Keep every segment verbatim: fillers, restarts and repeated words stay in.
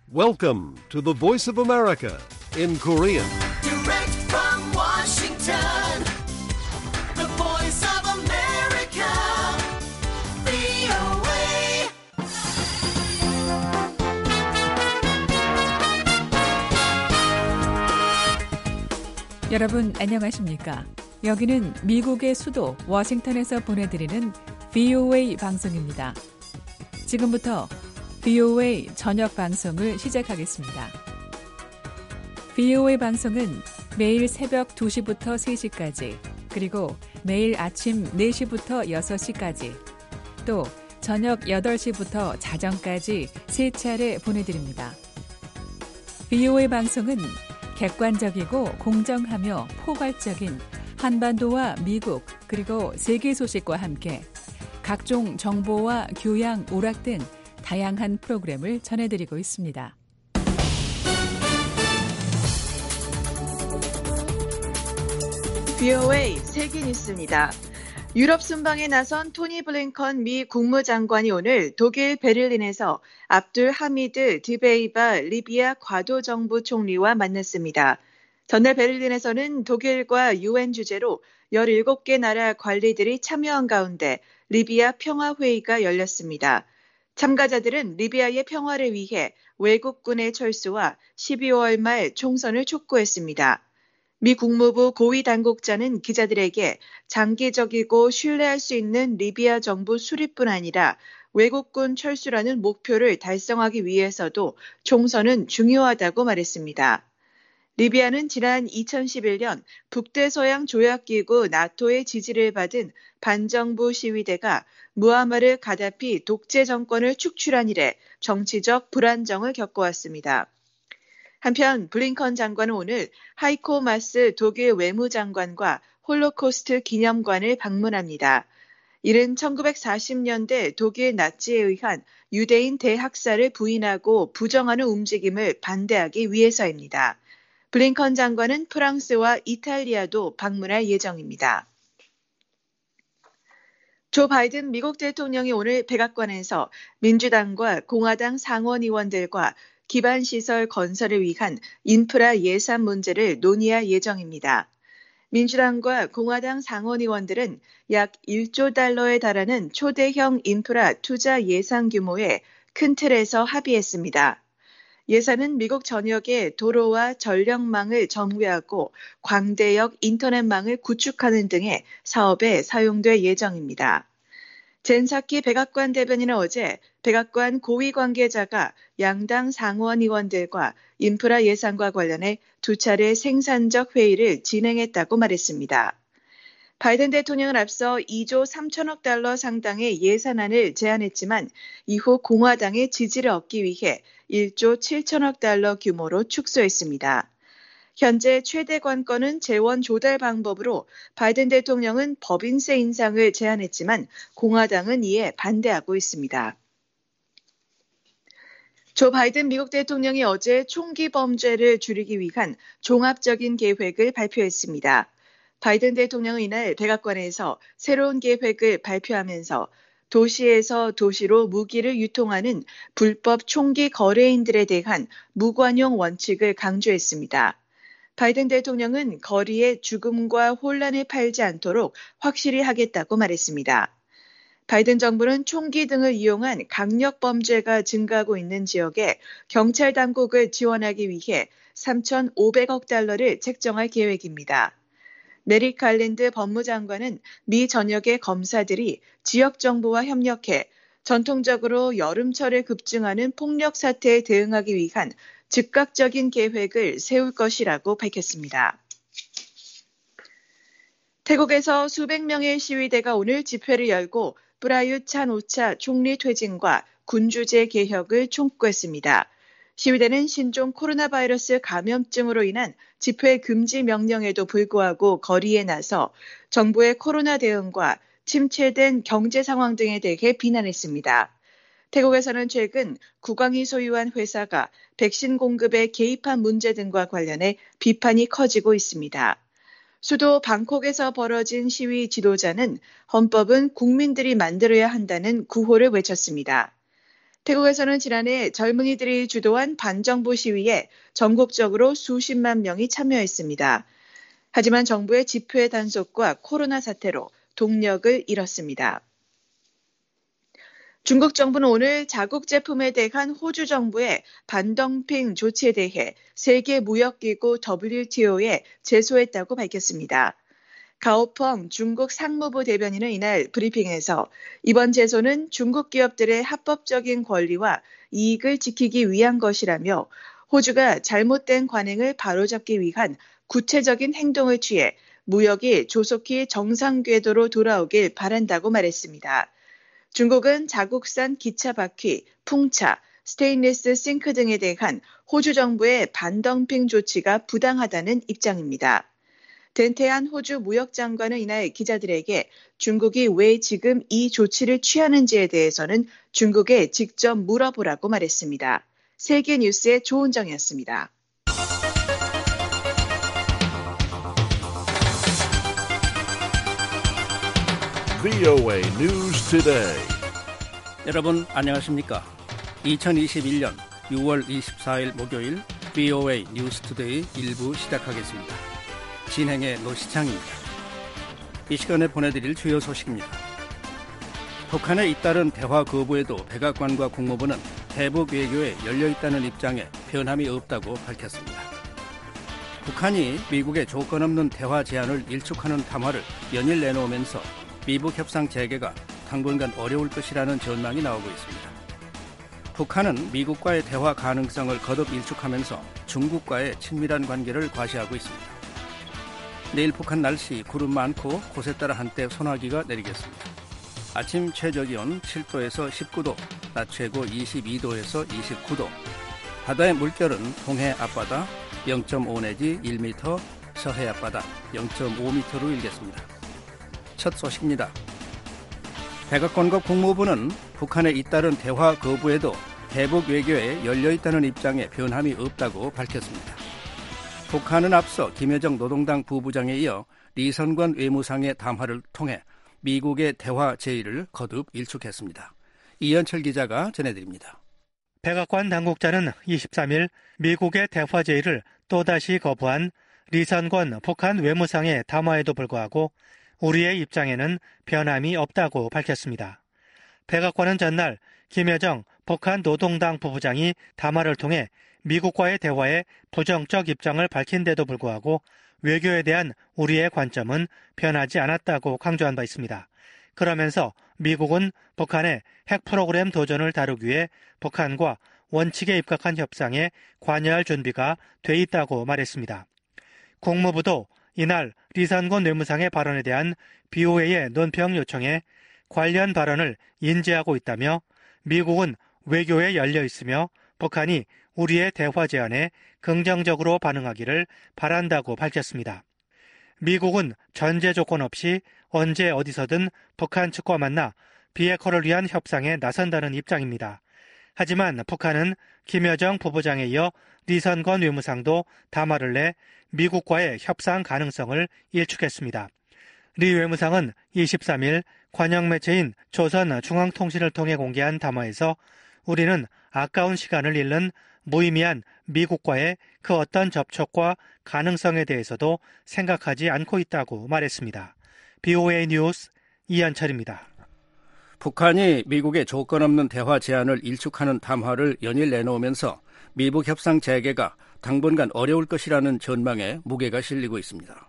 Welcome to the Voice of America in Korean. Direct from Washington, the Voice of America, 브이오에이. 여러분 안녕하십니까? 여기는 미국의 수도 워싱턴에서 보내드리는 브이오에이 방송입니다. 지금부터 브이오에이 저녁 방송을 시작하겠습니다. 브이오에이 방송은 매일 새벽 두 시부터 세 시까지, 그리고 매일 아침 네 시부터 여섯 시까지, 또 저녁 여덟 시부터 자정까지 세 차례 보내드립니다. 브이오에이 방송은 객관적이고 공정하며 포괄적인 한반도와 미국 그리고 세계 소식과 함께 각종 정보와 교양, 오락 등 다양한 프로그램을 전해드리고 있습니다. 브이오에이 세계 뉴스입니다. 유럽 순방에 나선 토니 블링컨 미 국무장관이 오늘 독일 베를린에서 압둘 하미드 드베이바 리비아 과도정부 총리와 만났습니다. 전날 베를린에서는 독일과 유엔 주재로 열일곱 개 나라 관리들이 참여한 가운데 리비아 평화회의가 열렸습니다. 참가자들은 리비아의 평화를 위해 외국군의 철수와 십이월 말 총선을 촉구했습니다. 미 국무부 고위 당국자는 기자들에게 장기적이고 신뢰할 수 있는 리비아 정부 수립뿐 아니라 외국군 철수라는 목표를 달성하기 위해서도 총선은 중요하다고 말했습니다. 리비아는 지난 이천십일 년 북대서양 조약기구 나토의 지지를 받은 반정부 시위대가 무아마르 가다피 독재 정권을 축출한 이래 정치적 불안정을 겪어왔습니다. 한편 블링컨 장관은 오늘 하이코 마스 독일 외무장관과 홀로코스트 기념관을 방문합니다. 이는 천구백사십 년대 독일 나치에 의한 유대인 대학살을 부인하고 부정하는 움직임을 반대하기 위해서입니다. 블링컨 장관은 프랑스와 이탈리아도 방문할 예정입니다. 조 바이든 미국 대통령이 오늘 백악관에서 민주당과 공화당 상원의원들과 기반시설 건설을 위한 인프라 예산 문제를 논의할 예정입니다. 민주당과 공화당 상원의원들은 약 일조 달러에 달하는 초대형 인프라 투자 예산 규모의 큰 틀에서 합의했습니다. 예산은 미국 전역의 도로와 전력망을 정비하고 광대역 인터넷망을 구축하는 등의 사업에 사용될 예정입니다. 젠 사키 백악관 대변인은 어제 백악관 고위 관계자가 양당 상원 의원들과 인프라 예산과 관련해 두 차례 생산적 회의를 진행했다고 말했습니다. 바이든 대통령은 앞서 이조 삼천억 달러 상당의 예산안을 제안했지만 이후 공화당의 지지를 얻기 위해 일조 칠천억 달러 규모로 축소했습니다. 현재 최대 관건은 재원 조달 방법으로 바이든 대통령은 법인세 인상을 제안했지만 공화당은 이에 반대하고 있습니다. 조 바이든 미국 대통령이 어제 총기 범죄를 줄이기 위한 종합적인 계획을 발표했습니다. 바이든 대통령은 이날 백악관에서 새로운 계획을 발표하면서 도시에서 도시로 무기를 유통하는 불법 총기 거래인들에 대한 무관용 원칙을 강조했습니다. 바이든 대통령은 거리에 죽음과 혼란을 팔지 않도록 확실히 하겠다고 말했습니다. 바이든 정부는 총기 등을 이용한 강력 범죄가 증가하고 있는 지역에 경찰 당국을 지원하기 위해 삼천오백억 달러를 책정할 계획입니다. 메릭 갈랜드 법무장관은 미 전역의 검사들이 지역 정부와 협력해 전통적으로 여름철에 급증하는 폭력 사태에 대응하기 위한 즉각적인 계획을 세울 것이라고 밝혔습니다. 태국에서 수백 명의 시위대가 오늘 집회를 열고 프라윕 찬오차 총리 퇴진과 군주제 개혁을 촉구했습니다. 시위대는 신종 코로나 바이러스 감염증으로 인한 집회 금지 명령에도 불구하고 거리에 나서 정부의 코로나 대응과 침체된 경제 상황 등에 대해 비난했습니다. 태국에서는 최근 국왕이 소유한 회사가 백신 공급에 개입한 문제 등과 관련해 비판이 커지고 있습니다. 수도 방콕에서 벌어진 시위 지도자는 헌법은 국민들이 만들어야 한다는 구호를 외쳤습니다. 태국에서는 지난해 젊은이들이 주도한 반정부 시위에 전국적으로 수십만 명이 참여했습니다. 하지만 정부의 집회 단속과 코로나 사태로 동력을 잃었습니다. 중국 정부는 오늘 자국 제품에 대한 호주 정부의 반덤핑 조치에 대해 세계무역기구 더블유티오에 제소했다고 밝혔습니다. 가오펑 중국 상무부 대변인은 이날 브리핑에서 이번 제소는 중국 기업들의 합법적인 권리와 이익을 지키기 위한 것이라며 호주가 잘못된 관행을 바로잡기 위한 구체적인 행동을 취해 무역이 조속히 정상 궤도로 돌아오길 바란다고 말했습니다. 중국은 자국산 기차 바퀴, 풍차, 스테인리스 싱크 등에 대한 호주 정부의 반덤핑 조치가 부당하다는 입장입니다. 덴태안 호주 무역장관은 이날 기자들에게 중국이 왜 지금 이 조치를 취하는지에 대해서는 중국에 직접 물어보라고 말했습니다. 세계뉴스의 조은정이었습니다. 브이오에이 News Today. 여러분 안녕하십니까? 이천이십일년 유월 이십사일 목요일 브이오에이 뉴스 투데이 일부 시작하겠습니다. 진행의 노시창입니다. 이 시간에 보내드릴 주요 소식입니다. 북한의 잇따른 대화 거부에도 백악관과 국무부는 대북 외교에 열려있다는 입장에 변함이 없다고 밝혔습니다. 북한이 미국의 조건 없는 대화 제안을 일축하는 담화를 연일 내놓으면서 미북 협상 재개가 당분간 어려울 것이라는 전망이 나오고 있습니다. 북한은 미국과의 대화 가능성을 거듭 일축하면서 중국과의 친밀한 관계를 과시하고 있습니다. 내일 북한 날씨 구름 많고 곳에 따라 한때 소나기가 내리겠습니다. 아침 최저기온 칠도에서 십구도, 낮 최고 이십이도에서 이십구도, 바다의 물결은 동해 앞바다 영점오 내지 일 미터, 서해 앞바다 영점오 미터로 일겠습니다. 첫 소식입니다. 백악관과 국무부는 북한의 잇따른 대화 거부에도 대북 외교에 열려있다는 입장에 변함이 없다고 밝혔습니다. 북한은 앞서 김여정 노동당 부부장에 이어 리선관 외무상의 담화를 통해 미국의 대화 제의를 거듭 일축했습니다. 이현철 기자가 전해드립니다. 백악관 당국자는 이십삼일 미국의 대화 제의를 또다시 거부한 리선권 북한 외무상의 담화에도 불구하고 우리의 입장에는 변함이 없다고 밝혔습니다. 백악관은 전날 김여정 북한 노동당 부부장이 담화를 통해 미국과의 대화에 부정적 입장을 밝힌 데도 불구하고 외교에 대한 우리의 관점은 변하지 않았다고 강조한 바 있습니다. 그러면서 미국은 북한의 핵 프로그램 도전을 다루기 위해 북한과 원칙에 입각한 협상에 관여할 준비가 돼 있다고 말했습니다. 국무부도 이날 리선권 외무상의 발언에 대한 브이오에이의 논평 요청에 관련 발언을 인지하고 있다며 미국은 외교에 열려 있으며 북한이 우리의 대화 제안에 긍정적으로 반응하기를 바란다고 밝혔습니다. 미국은 전제 조건 없이 언제 어디서든 북한 측과 만나 비핵화를 위한 협상에 나선다는 입장입니다. 하지만 북한은 김여정 부부장에 이어 리선권 외무상도 담화를 내 미국과의 협상 가능성을 일축했습니다. 리 외무상은 이십삼일 관영 매체인 조선중앙통신을 통해 공개한 담화에서 우리는 아까운 시간을 잃는 무의미한 미국과의 그 어떤 접촉과 가능성에 대해서도 생각하지 않고 있다고 말했습니다. 브이오에이 뉴스 이현철입니다. 북한이 미국의 조건 없는 대화 제안을 일축하는 담화를 연일 내놓으면서 미북 협상 재개가 당분간 어려울 것이라는 전망에 무게가 실리고 있습니다.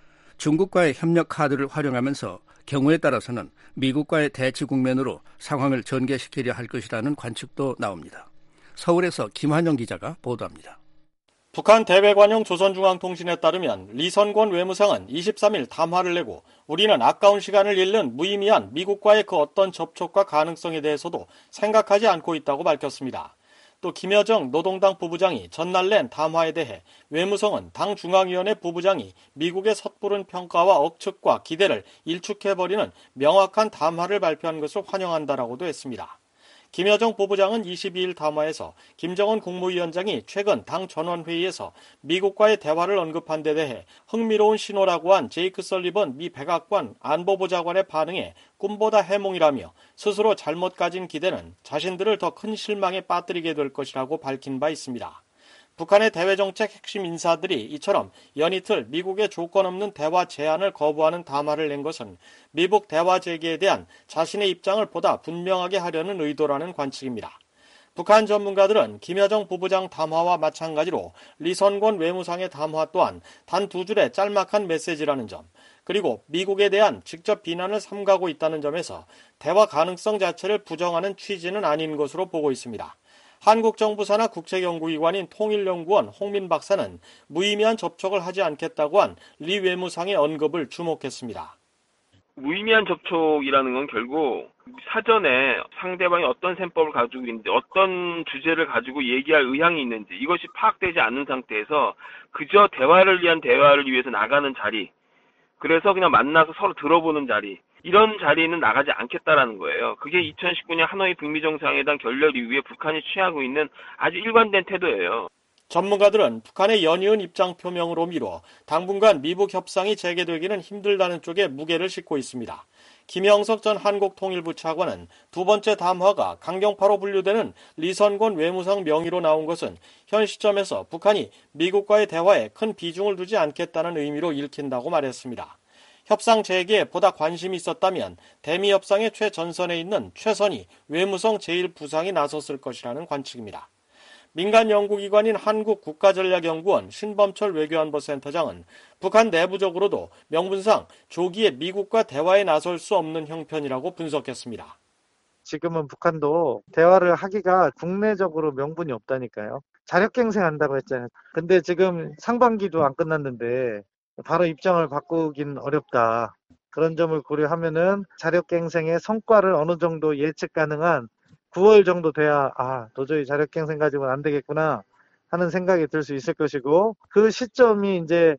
중국과의 협력 카드를 활용하면서 경우에 따라서는 미국과의 대치 국면으로 상황을 전개시키려 할 것이라는 관측도 나옵니다. 서울에서 김환영 기자가 보도합니다. 북한 대외관용 조선중앙통신에 따르면 리선권 외무상은 이십삼일 담화를 내고 우리는 아까운 시간을 잃는 무의미한 미국과의 그 어떤 접촉과 가능성에 대해서도 생각하지 않고 있다고 밝혔습니다. 또 김여정 노동당 부부장이 전날 낸 담화에 대해 외무성은 당 중앙위원회 부부장이 미국의 섣부른 평가와 억측과 기대를 일축해버리는 명확한 담화를 발표한 것을 환영한다라고도 했습니다. 김여정 부부장은 이십이일 담화에서 김정은 국무위원장이 최근 당 전원회의에서 미국과의 대화를 언급한 데 대해 흥미로운 신호라고 한 제이크 설리번 미 백악관 안보보좌관의 반응에 꿈보다 해몽이라며 스스로 잘못 가진 기대는 자신들을 더 큰 실망에 빠뜨리게 될 것이라고 밝힌 바 있습니다. 북한의 대외정책 핵심 인사들이 이처럼 연이틀 미국의 조건 없는 대화 제안을 거부하는 담화를 낸 것은 미북 대화 재개에 대한 자신의 입장을 보다 분명하게 하려는 의도라는 관측입니다. 북한 전문가들은 김여정 부부장 담화와 마찬가지로 리선권 외무상의 담화 또한 단 두 줄의 짤막한 메시지라는 점, 그리고 미국에 대한 직접 비난을 삼가고 있다는 점에서 대화 가능성 자체를 부정하는 취지는 아닌 것으로 보고 있습니다. 한국 정부 산하 국책연구기관인 통일연구원 홍민 박사는 무의미한 접촉을 하지 않겠다고 한 리 외무상의 언급을 주목했습니다. 무의미한 접촉이라는 건 결국 사전에 상대방이 어떤 셈법을 가지고 있는지, 어떤 주제를 가지고 얘기할 의향이 있는지 이것이 파악되지 않는 상태에서 그저 대화를 위한 대화를 위해서 나가는 자리, 그래서 그냥 만나서 서로 들어보는 자리, 이런 자리는 나가지 않겠다라는 거예요. 그게 이천십구년 하노이 북미정상회담 결렬 이후에 북한이 취하고 있는 아주 일관된 태도예요. 전문가들은 북한의 연이은 입장 표명으로 미뤄 당분간 미북 협상이 재개되기는 힘들다는 쪽에 무게를 싣고 있습니다. 김영석 전 한국통일부 차관은 두 번째 담화가 강경파로 분류되는 리선권 외무상 명의로 나온 것은 현 시점에서 북한이 미국과의 대화에 큰 비중을 두지 않겠다는 의미로 읽힌다고 말했습니다. 협상 재개에 보다 관심이 있었다면 대미 협상의 최전선에 있는 최선희 외무성 제일 부상이 나섰을 것이라는 관측입니다. 민간 연구기관인 한국국가전략연구원 신범철 외교안보센터장은 북한 내부적으로도 명분상 조기에 미국과 대화에 나설 수 없는 형편이라고 분석했습니다. 지금은 북한도 대화를 하기가 국내적으로 명분이 없다니까요. 자력갱생한다고 했잖아요. 근데 지금 상반기도 안 끝났는데 바로 입장을 바꾸긴 어렵다. 그런 점을 고려하면은 자력갱생의 성과를 어느 정도 예측 가능한 구월 정도 돼야 아 도저히 자력갱생 가지고는 안 되겠구나 하는 생각이 들 수 있을 것이고, 그 시점이 이제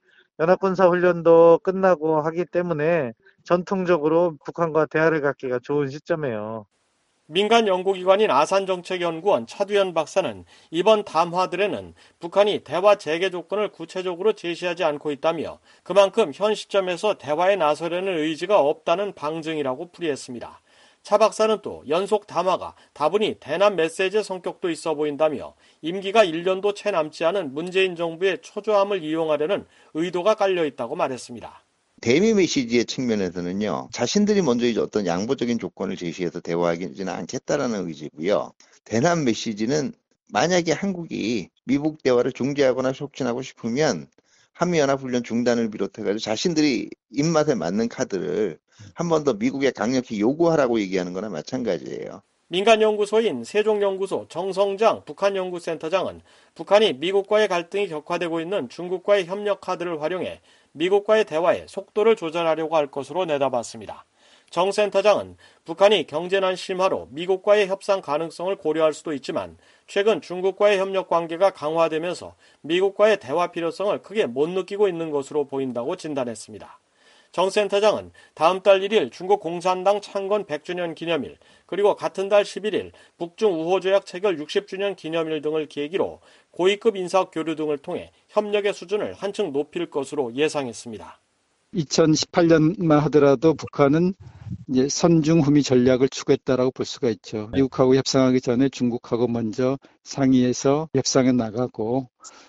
연합군사훈련도 끝나고 하기 때문에 전통적으로 북한과 대화를 갖기가 좋은 시점이에요. 민간 연구기관인 아산정책연구원 차두현 박사는 이번 담화들에는 북한이 대화 재개 조건을 구체적으로 제시하지 않고 있다며 그만큼 현 시점에서 대화에 나서려는 의지가 없다는 방증이라고 풀이했습니다. 차 박사는 또 연속 담화가 다분히 대남 메시지의 성격도 있어 보인다며 임기가 일 년도 채 남지 않은 문재인 정부의 초조함을 이용하려는 의도가 깔려 있다고 말했습니다. 대미 메시지의 측면에서는요, 자신들이 먼저 이제 어떤 양보적인 조건을 제시해서 대화하지는 않겠다라는 의지고요. 대남 메시지는 만약에 한국이 미국 대화를 중재하거나 촉진하고 싶으면 한미연합훈련 중단을 비롯해가지고 자신들이 입맛에 맞는 카드를 한 번 더 미국에 강력히 요구하라고 얘기하는 거나 마찬가지예요. 민간연구소인 세종연구소 정성장 북한연구센터장은 북한이 미국과의 갈등이 격화되고 있는 중국과의 협력 카드를 활용해 미국과의 대화에 속도를 조절하려고 할 것으로 내다봤습니다. 정 센터장은 북한이 경제난 심화로 미국과의 협상 가능성을 고려할 수도 있지만 최근 중국과의 협력 관계가 강화되면서 미국과의 대화 필요성을 크게 못 느끼고 있는 것으로 보인다고 진단했습니다. 정 센터장은 다음 달 일일 중국 공산당 창건 백 주년 기념일, 그리고 같은 달 십일일 북중 우호조약 체결 육십 주년 기념일 등을 계기로 고위급 인사 교류 등을 통해 협력의 수준을 한층 높일 것으로 예상했습니다. 이천십팔 년만 하더라도 북한은 이제 선중후미 전략을 추구했다라고 볼 수가 있죠. 미국하고 협상하기 전에 중국하고 먼저 상의해서 협상에 나가고,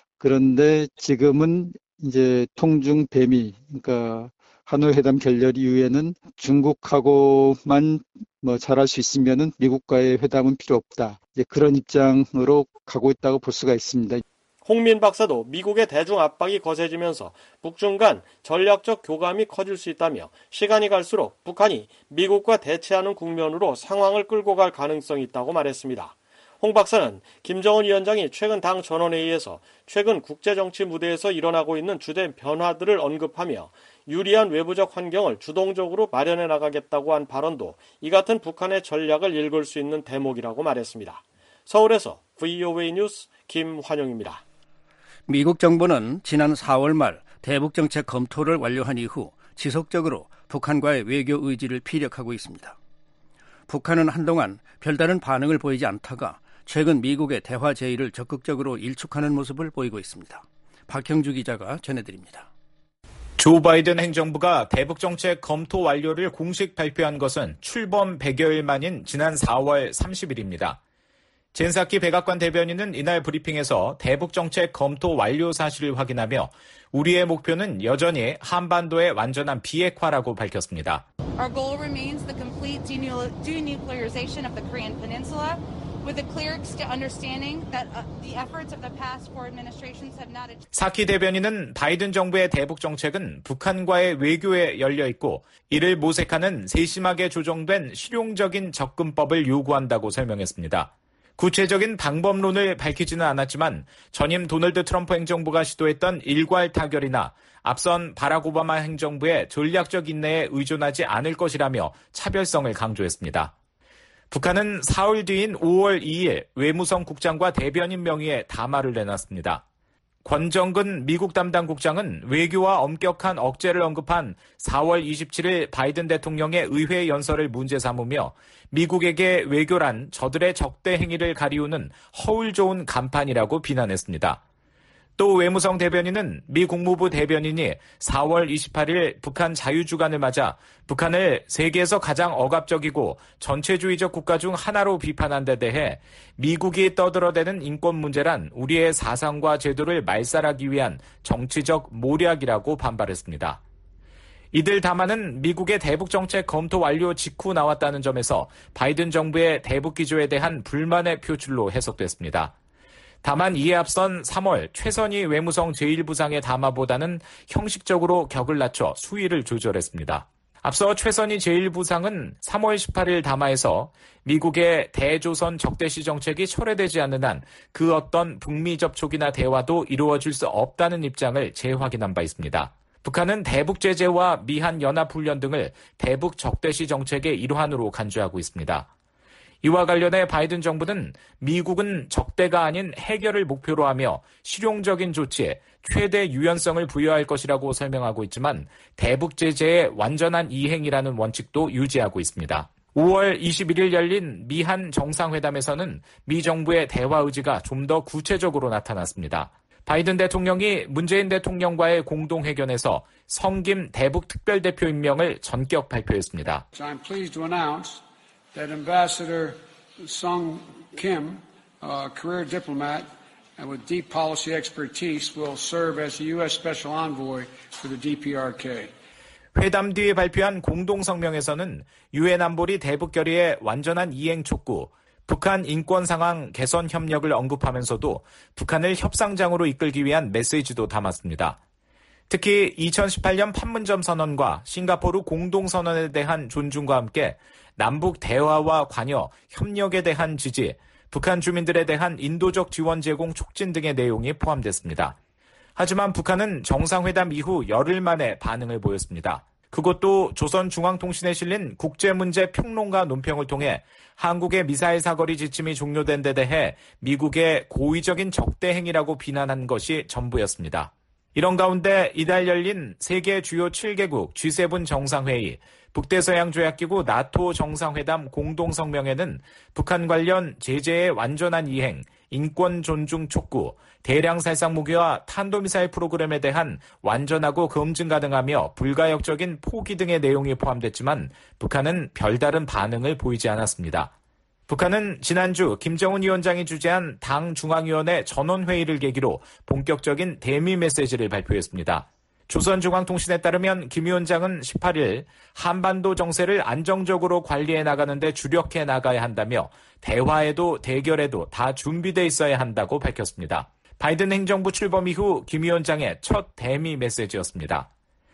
그런데 지금은 이제 통중 배미, 그러니까 하노이 회담 결렬 이후에는 중국하고만 뭐 잘할 수 있으면은 미국과의 회담은 필요 없다. 이제 그런 입장으로 가고 있다고 볼 수가 있습니다. 홍민 박사도 미국의 대중 압박이 거세지면서 북중 간 전략적 교감이 커질 수 있다며 시간이 갈수록 북한이 미국과 대치하는 국면으로 상황을 끌고 갈 가능성이 있다고 말했습니다. 홍 박사는 김정은 위원장이 최근 당 전원회의에서 최근 국제정치 무대에서 일어나고 있는 주된 변화들을 언급하며 유리한 외부적 환경을 주동적으로 마련해 나가겠다고 한 발언도 이 같은 북한의 전략을 읽을 수 있는 대목이라고 말했습니다. 서울에서 브이오에이 뉴스 김환영입니다. 미국 정부는 지난 사월 말 대북정책 검토를 완료한 이후 지속적으로 북한과의 외교 의지를 피력하고 있습니다. 북한은 한동안 별다른 반응을 보이지 않다가 최근 미국의 대화 제의를 적극적으로 일축하는 모습을 보이고 있습니다. 박형주 기자가 전해드립니다. 조 바이든 행정부가 대북정책 검토 완료를 공식 발표한 것은 출범 백여일 만인 지난 사월 삼십일입니다. 젠사키 백악관 대변인은 이날 브리핑에서 대북정책 검토 완료 사실을 확인하며 우리의 목표는 여전히 한반도의 완전한 비핵화라고 밝혔습니다. Our goal remains the complete denuclearization of the Korean Peninsula. With a clear understanding that the efforts of the past four administrations have not achieved. 사키 대변인은 바이든 정부의 대북 정책은 북한과의 외교에 열려 있고 이를 모색하는 세심하게 조정된 실용적인 접근법을 요구한다고 설명했습니다. 구체적인 방법론을 밝히지는 않았지만 전임 도널드 트럼프 행정부가 시도했던 일괄 타결이나 앞선 바락 오바마 행정부의 전략적 인내에 의존하지 않을 것이라며 차별성을 강조했습니다. 북한은 사흘 뒤인 오월 이일 외무성 국장과 대변인 명의의 담화를 내놨습니다. 권정근 미국 담당 국장은 외교와 엄격한 억제를 언급한 사월 이십칠일 바이든 대통령의 의회 연설을 문제 삼으며 미국에게 외교란 저들의 적대 행위를 가리우는 허울 좋은 간판이라고 비난했습니다. 또 외무성 대변인은 미 국무부 대변인이 사월 이십팔일 북한 자유주간을 맞아 북한을 세계에서 가장 억압적이고 전체주의적 국가 중 하나로 비판한 데 대해 미국이 떠들어대는 인권 문제란 우리의 사상과 제도를 말살하기 위한 정치적 모략이라고 반발했습니다. 이들 담화는 미국의 대북정책 검토 완료 직후 나왔다는 점에서 바이든 정부의 대북 기조에 대한 불만의 표출로 해석됐습니다. 다만 이에 앞선 삼월 최선희 외무성 제일 부상의 담화보다는 형식적으로 격을 낮춰 수위를 조절했습니다. 앞서 최선희 제일 부상은 삼월 십팔일 담화에서 미국의 대조선 적대시 정책이 철회되지 않는 한 그 어떤 북미 접촉이나 대화도 이루어질 수 없다는 입장을 재확인한 바 있습니다. 북한은 대북 제재와 미한 연합훈련 등을 대북 적대시 정책의 일환으로 간주하고 있습니다. 이와 관련해 바이든 정부는 미국은 적대가 아닌 해결을 목표로 하며 실용적인 조치에 최대 유연성을 부여할 것이라고 설명하고 있지만 대북 제재의 완전한 이행이라는 원칙도 유지하고 있습니다. 오월 이십일일 열린 미한 정상회담에서는 미 정부의 대화 의지가 좀 더 구체적으로 나타났습니다. 바이든 대통령이 문재인 대통령과의 공동회견에서 성김 대북 특별대표 임명을 전격 발표했습니다. I'm pleased to announce that Ambassador Sung Kim, a career diplomat and with deep policy expertise, will serve as the U S Special Envoy for the D P R K. 회담 뒤에 발표한 공동성명에서는 유엔 안보리 대북 결의의 완전한 이행 촉구, 북한 인권 상황 개선 협력을 언급하면서도 북한을 협상장으로 이끌기 위한 메시지도 담았습니다. 특히 이천십팔년 판문점 선언과 싱가포르 공동선언에 대한 존중과 함께 남북 대화와 관여, 협력에 대한 지지, 북한 주민들에 대한 인도적 지원 제공 촉진 등의 내용이 포함됐습니다. 하지만 북한은 정상회담 이후 열흘 만에 반응을 보였습니다. 그것도 조선중앙통신에 실린 국제문제 평론가 논평을 통해 한국의 미사일 사거리 지침이 종료된 데 대해 미국의 고의적인 적대 행위라고 비난한 것이 전부였습니다. 이런 가운데 이달 열린 세계 주요 칠 개국 지 세븐 정상회의, 북대서양조약기구 나토 정상회담 공동성명에는 북한 관련 제재의 완전한 이행, 인권 존중 촉구, 대량 살상 무기와 탄도미사일 프로그램에 대한 완전하고 검증 가능하며 불가역적인 포기 등의 내용이 포함됐지만 북한은 별다른 반응을 보이지 않았습니다. 북한은 지난주 김정은 위원장이 주재한 당 중앙위원회 전원회의를 계기로 본격적인 대미 메시지를 발표했습니다. 조선중앙통신에 따르면 김 위원장은 십팔일 한반도 정세를 안정적으로 관리해 나가는 데 주력해 나가야 한다며 대화에도 대결에도 다 준비돼 있어야 한다고 밝혔습니다. 바이든 행정부 출범 이후 김 위원장의 첫 대미 메시지였습니다.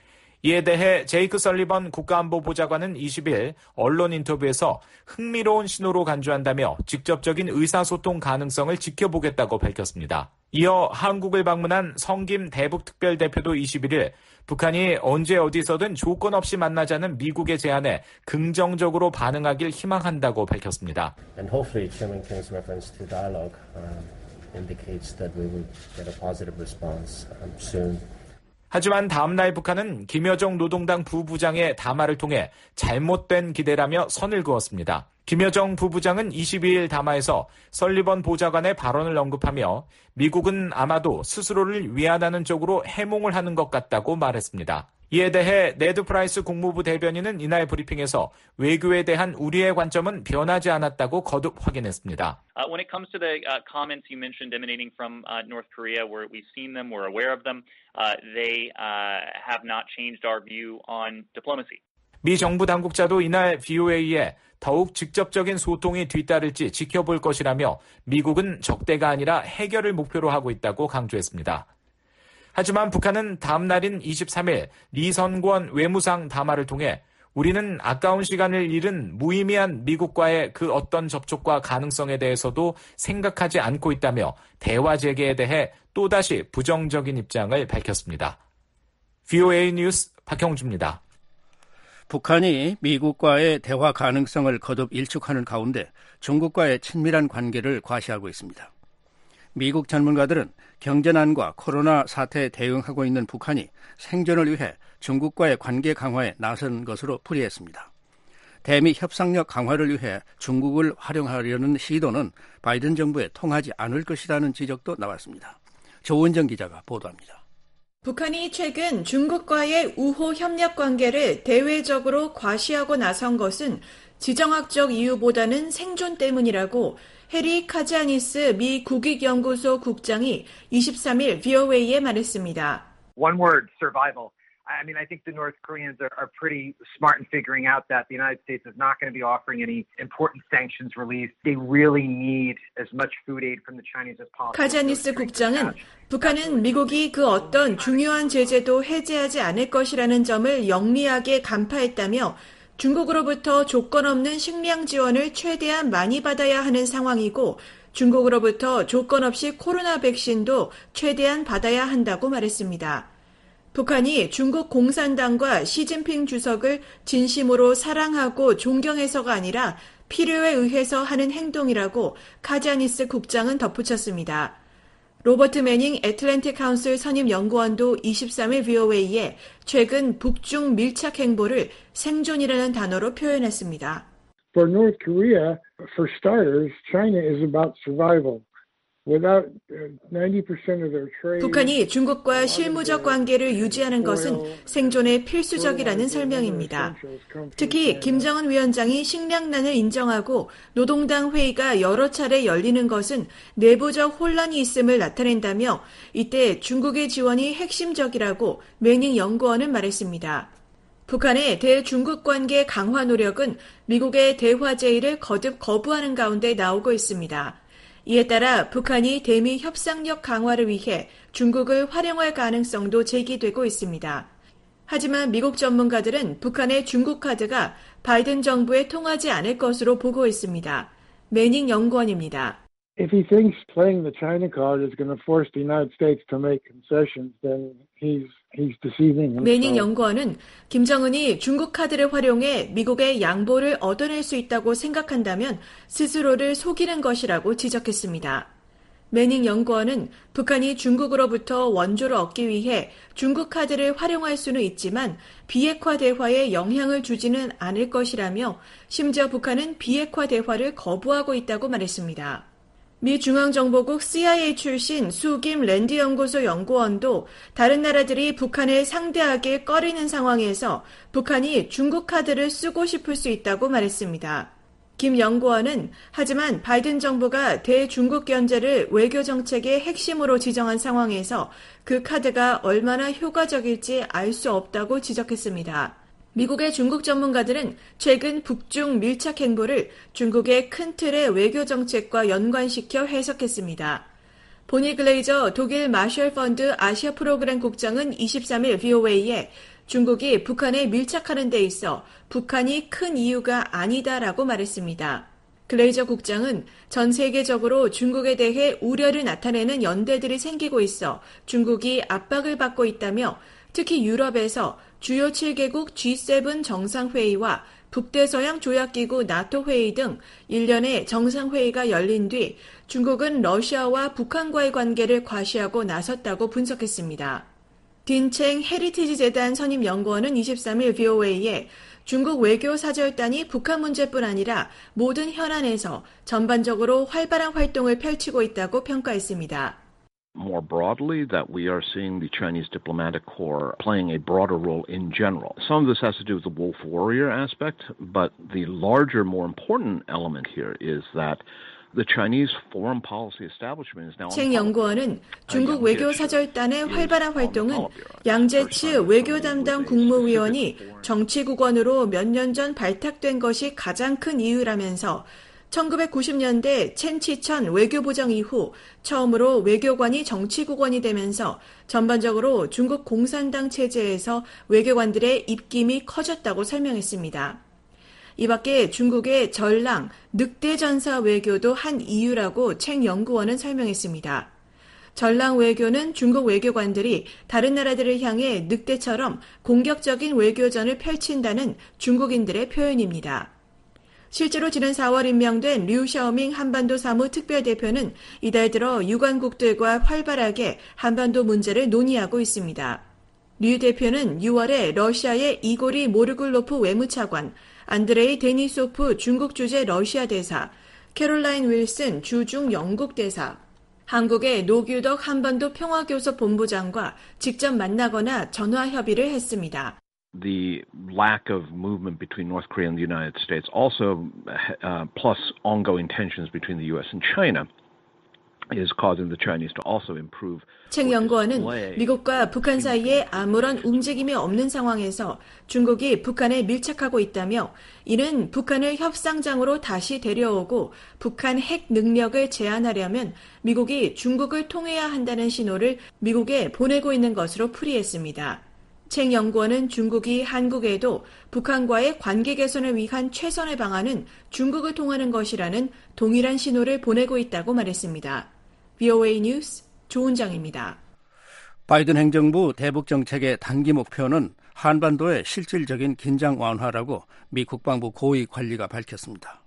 이에 대해 제이크 설리번 국가안보보좌관은 이십일 언론 인터뷰에서 흥미로운 신호로 간주한다며 직접적인 의사소통 가능성을 지켜보겠다고 밝혔습니다. 이어 한국을 방문한 성김 대북특별대표도 이십일일 북한이 언제 어디서든 조건 없이 만나자는 미국의 제안에 긍정적으로 반응하길 희망한다고 밝혔습니다. And hopefully Chairman Kim's reference to dialogue um, indicates that we will get a positive response um, soon. 하지만 다음 날 북한은 김여정 노동당 부부장의 담화를 통해 잘못된 기대라며 선을 그었습니다. 김여정 부부장은 이십이일 담화에서 설리번 보좌관의 발언을 언급하며 미국은 아마도 스스로를 위안하는 쪽으로 해몽을 하는 것 같다고 말했습니다. 이에 대해 네드 프라이스 국무부 대변인은 이날 브리핑에서 외교에 대한 우리의 관점은 변하지 않았다고 거듭 확인했습니다. Uh, when it comes to the uh, comments you mentioned emanating from uh, North Korea, where we've seen them, we're aware of them, uh, they uh, have not changed our view on diplomacy. 미 정부 당국자도 이날 브이오에이에 더욱 직접적인 소통이 뒤따를지 지켜볼 것이라며 미국은 적대가 아니라 해결을 목표로 하고 있다고 강조했습니다. 하지만 북한은 다음 날인 이십삼일 리선권 외무상 담화를 통해 우리는 아까운 시간을 잃은 무의미한 미국과의 그 어떤 접촉과 가능성에 대해서도 생각하지 않고 있다며 대화 재개에 대해 또다시 부정적인 입장을 밝혔습니다. 브이오에이 뉴스 박형주입니다. 북한이 미국과의 대화 가능성을 거듭 일축하는 가운데 중국과의 친밀한 관계를 과시하고 있습니다. 미국 전문가들은 경제난과 코로나 사태에 대응하고 있는 북한이 생존을 위해 중국과의 관계 강화에 나선 것으로 풀이했습니다. 대미 협상력 강화를 위해 중국을 활용하려는 시도는 바이든 정부에 통하지 않을 것이라는 지적도 나왔습니다. 조은정 기자가 보도합니다. 북한이 최근 중국과의 우호 협력 관계를 대외적으로 과시하고 나선 것은 지정학적 이유보다는 생존 때문이라고 해리 카지아니스 미 국익연구소 국장이 이십삼일 브이오에이에 말했습니다. One word, survival. I mean, I think the North Koreans are, are pretty smart in figuring out that the United States is not going to be offering any important sanctions relief. They really need as much food aid from the Chinese as possible. 카지아니스 국장은 북한은 미국이 그 어떤 중요한 제재도 해제하지 않을 것이라는 점을 영리하게 간파했다며 중국으로부터 조건 없는 식량 지원을 최대한 많이 받아야 하는 상황이고 중국으로부터 조건 없이 코로나 백신도 최대한 받아야 한다고 말했습니다. 북한이 중국 공산당과 시진핑 주석을 진심으로 사랑하고 존경해서가 아니라 필요에 의해서 하는 행동이라고 카지아니스 국장은 덧붙였습니다. 로버트 매닝 애틀랜틱 카운슬 선임 연구원도 이십삼일 브이오에이에 최근 북중 밀착 행보를 생존이라는 단어로 표현했습니다. For North Korea, for starters, China is about survival. Without ninety percent of their trade. 북한이 중국과 실무적 관계를 유지하는 것은 생존에 필수적이라는 설명입니다. 특히 김정은 위원장이 식량난을 인정하고 노동당 회의가 여러 차례 열리는 것은 내부적 혼란이 있음을 나타낸다며 이때 중국의 지원이 핵심적이라고 매닝 연구원은 말했습니다. 북한의 대중국 관계 강화 노력은 미국의 대화 제의를 거듭 거부하는 가운데 나오고 있습니다. 이에 따라 북한이 대미 협상력 강화를 위해 중국을 활용할 가능성도 제기되고 있습니다. 하지만 미국 전문가들은 북한의 중국 카드가 바이든 정부에 통하지 않을 것으로 보고 있습니다. 매닝 연구원입니다. If he thinks playing the China card is going to force the United States to make concessions, then he's he's deceiving himself. 매닝 연구원은 김정은이 중국 카드를 활용해 미국의 양보를 얻어낼 수 있다고 생각한다면 스스로를 속이는 것이라고 지적했습니다. 매닝 연구원은 북한이 중국으로부터 원조를 얻기 위해 중국 카드를 활용할 수는 있지만 비핵화 대화에 영향을 주지는 않을 것이라며 심지어 북한은 비핵화 대화를 거부하고 있다고 말했습니다. 미 중앙정보국 씨아이에이 출신 수김 랜드 연구소 연구원도 다른 나라들이 북한을 상대하게 꺼리는 상황에서 북한이 중국 카드를 쓰고 싶을 수 있다고 말했습니다. 김 연구원은 하지만 바이든 정부가 대중국 견제를 외교 정책의 핵심으로 지정한 상황에서 그 카드가 얼마나 효과적일지 알 수 없다고 지적했습니다. 미국의 중국 전문가들은 최근 북중 밀착 행보를 중국의 큰 틀의 외교 정책과 연관시켜 해석했습니다. 보니 글레이저 독일 마셜 펀드 아시아 프로그램 국장은 이십삼일 브이오에이에 중국이 북한에 밀착하는 데 있어 북한이 큰 이유가 아니다라고 말했습니다. 글레이저 국장은 전 세계적으로 중국에 대해 우려를 나타내는 연대들이 생기고 있어 중국이 압박을 받고 있다며 특히 유럽에서 주요 칠 개국 지 세븐 정상회의와 북대서양 조약기구 나토 회의 등 일련의 정상회의가 열린 뒤 중국은 러시아와 북한과의 관계를 과시하고 나섰다고 분석했습니다. 딘챙 헤리티지 재단 선임 연구원은 이십삼일 브이오에이에 중국 외교 사절단이 북한 문제뿐 아니라 모든 현안에서 전반적으로 활발한 활동을 펼치고 있다고 평가했습니다. More broadly, that we are seeing the Chinese diplomatic corps playing a broader role in general. Some of this has to do with the wolf warrior aspect, but the larger, more important element here is that the Chinese foreign policy establishment is now. 책 연구원은 중국 외교 사절단의 활발한 활동은 양재치 외교 담당 국무위원이 정치국원으로 몇 년 전 발탁된 것이 가장 큰 이유라면서 천구백구십 년대 첸치천 외교부정 이후 처음으로 외교관이 정치국원이 되면서 전반적으로 중국 공산당 체제에서 외교관들의 입김이 커졌다고 설명했습니다. 이 밖에 중국의 전랑, 늑대 전사 외교도 한 이유라고 책 연구원은 설명했습니다. 전랑 외교는 중국 외교관들이 다른 나라들을 향해 늑대처럼 공격적인 외교전을 펼친다는 중국인들의 표현입니다. 실제로 지난 사월 임명된 류 샤오밍 한반도 사무 특별대표는 이달 들어 유관국들과 활발하게 한반도 문제를 논의하고 있습니다. 류 대표는 유월에 러시아의 이고리 모르굴로프 외무차관, 안드레이 데니소프 중국 주재 러시아 대사, 캐롤라인 윌슨 주중 영국 대사, 한국의 노규덕 한반도 평화교섭 본부장과 직접 만나거나 전화 협의를 했습니다. The lack of movement between North Korea and the United States also, uh, plus ongoing tensions between the U S and China, is causing the Chinese to also improve. 책 연구원은 미국과 북한 사이에 아무런 움직임이 없는 상황에서 중국이 북한에 밀착하고 있다며 이는 북한을 협상장으로 다시 데려오고 북한 핵 능력을 제한하려면 미국이 중국을 통해야 한다는 신호를 미국에 보내고 있는 것으로 풀이했습니다. 책 연구원은 중국이 한국에도 북한과의 관계 개선을 위한 최선의 방안은 중국을 통하는 것이라는 동일한 신호를 보내고 있다고 말했습니다. 브이오에이 뉴스 조은정입니다. 바이든 행정부 대북 정책의 단기 목표는 한반도의 실질적인 긴장 완화라고 미 국방부 고위 관리가 밝혔습니다.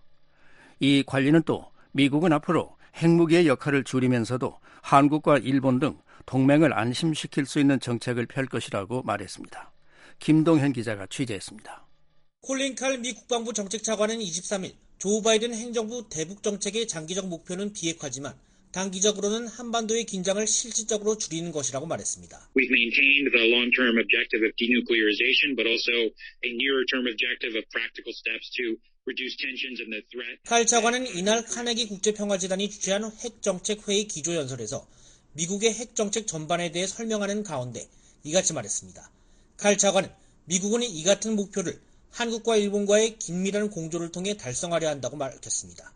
이 관리는 또 미국은 앞으로 핵무기의 역할을 줄이면서도 한국과 일본 등 동맹을 안심시킬 수 있는 정책을 펼 것이라고 말했습니다. 김동현 기자가 취재했습니다. 콜린 칼 미 국방부 정책차관은 이십삼 일 조 바이든 행정부 대북 정책의 장기적 목표는 비핵화지만 단기적으로는 한반도의 긴장을 실질적으로 줄이는 것이라고 말했습니다. We've maintained the long-term objective of denuclearization, but also a nearer-term objective of practical steps to reduce tensions and the threat. 칼 차관은 이날 카네기 국제평화재단이 주최한 핵정책회의 기조연설에서 미국의 핵정책 전반에 대해 설명하는 가운데 이같이 말했습니다. 칼 차관은 미국은 이 같은 목표를 한국과 일본과의 긴밀한 공조를 통해 달성하려 한다고 밝혔습니다.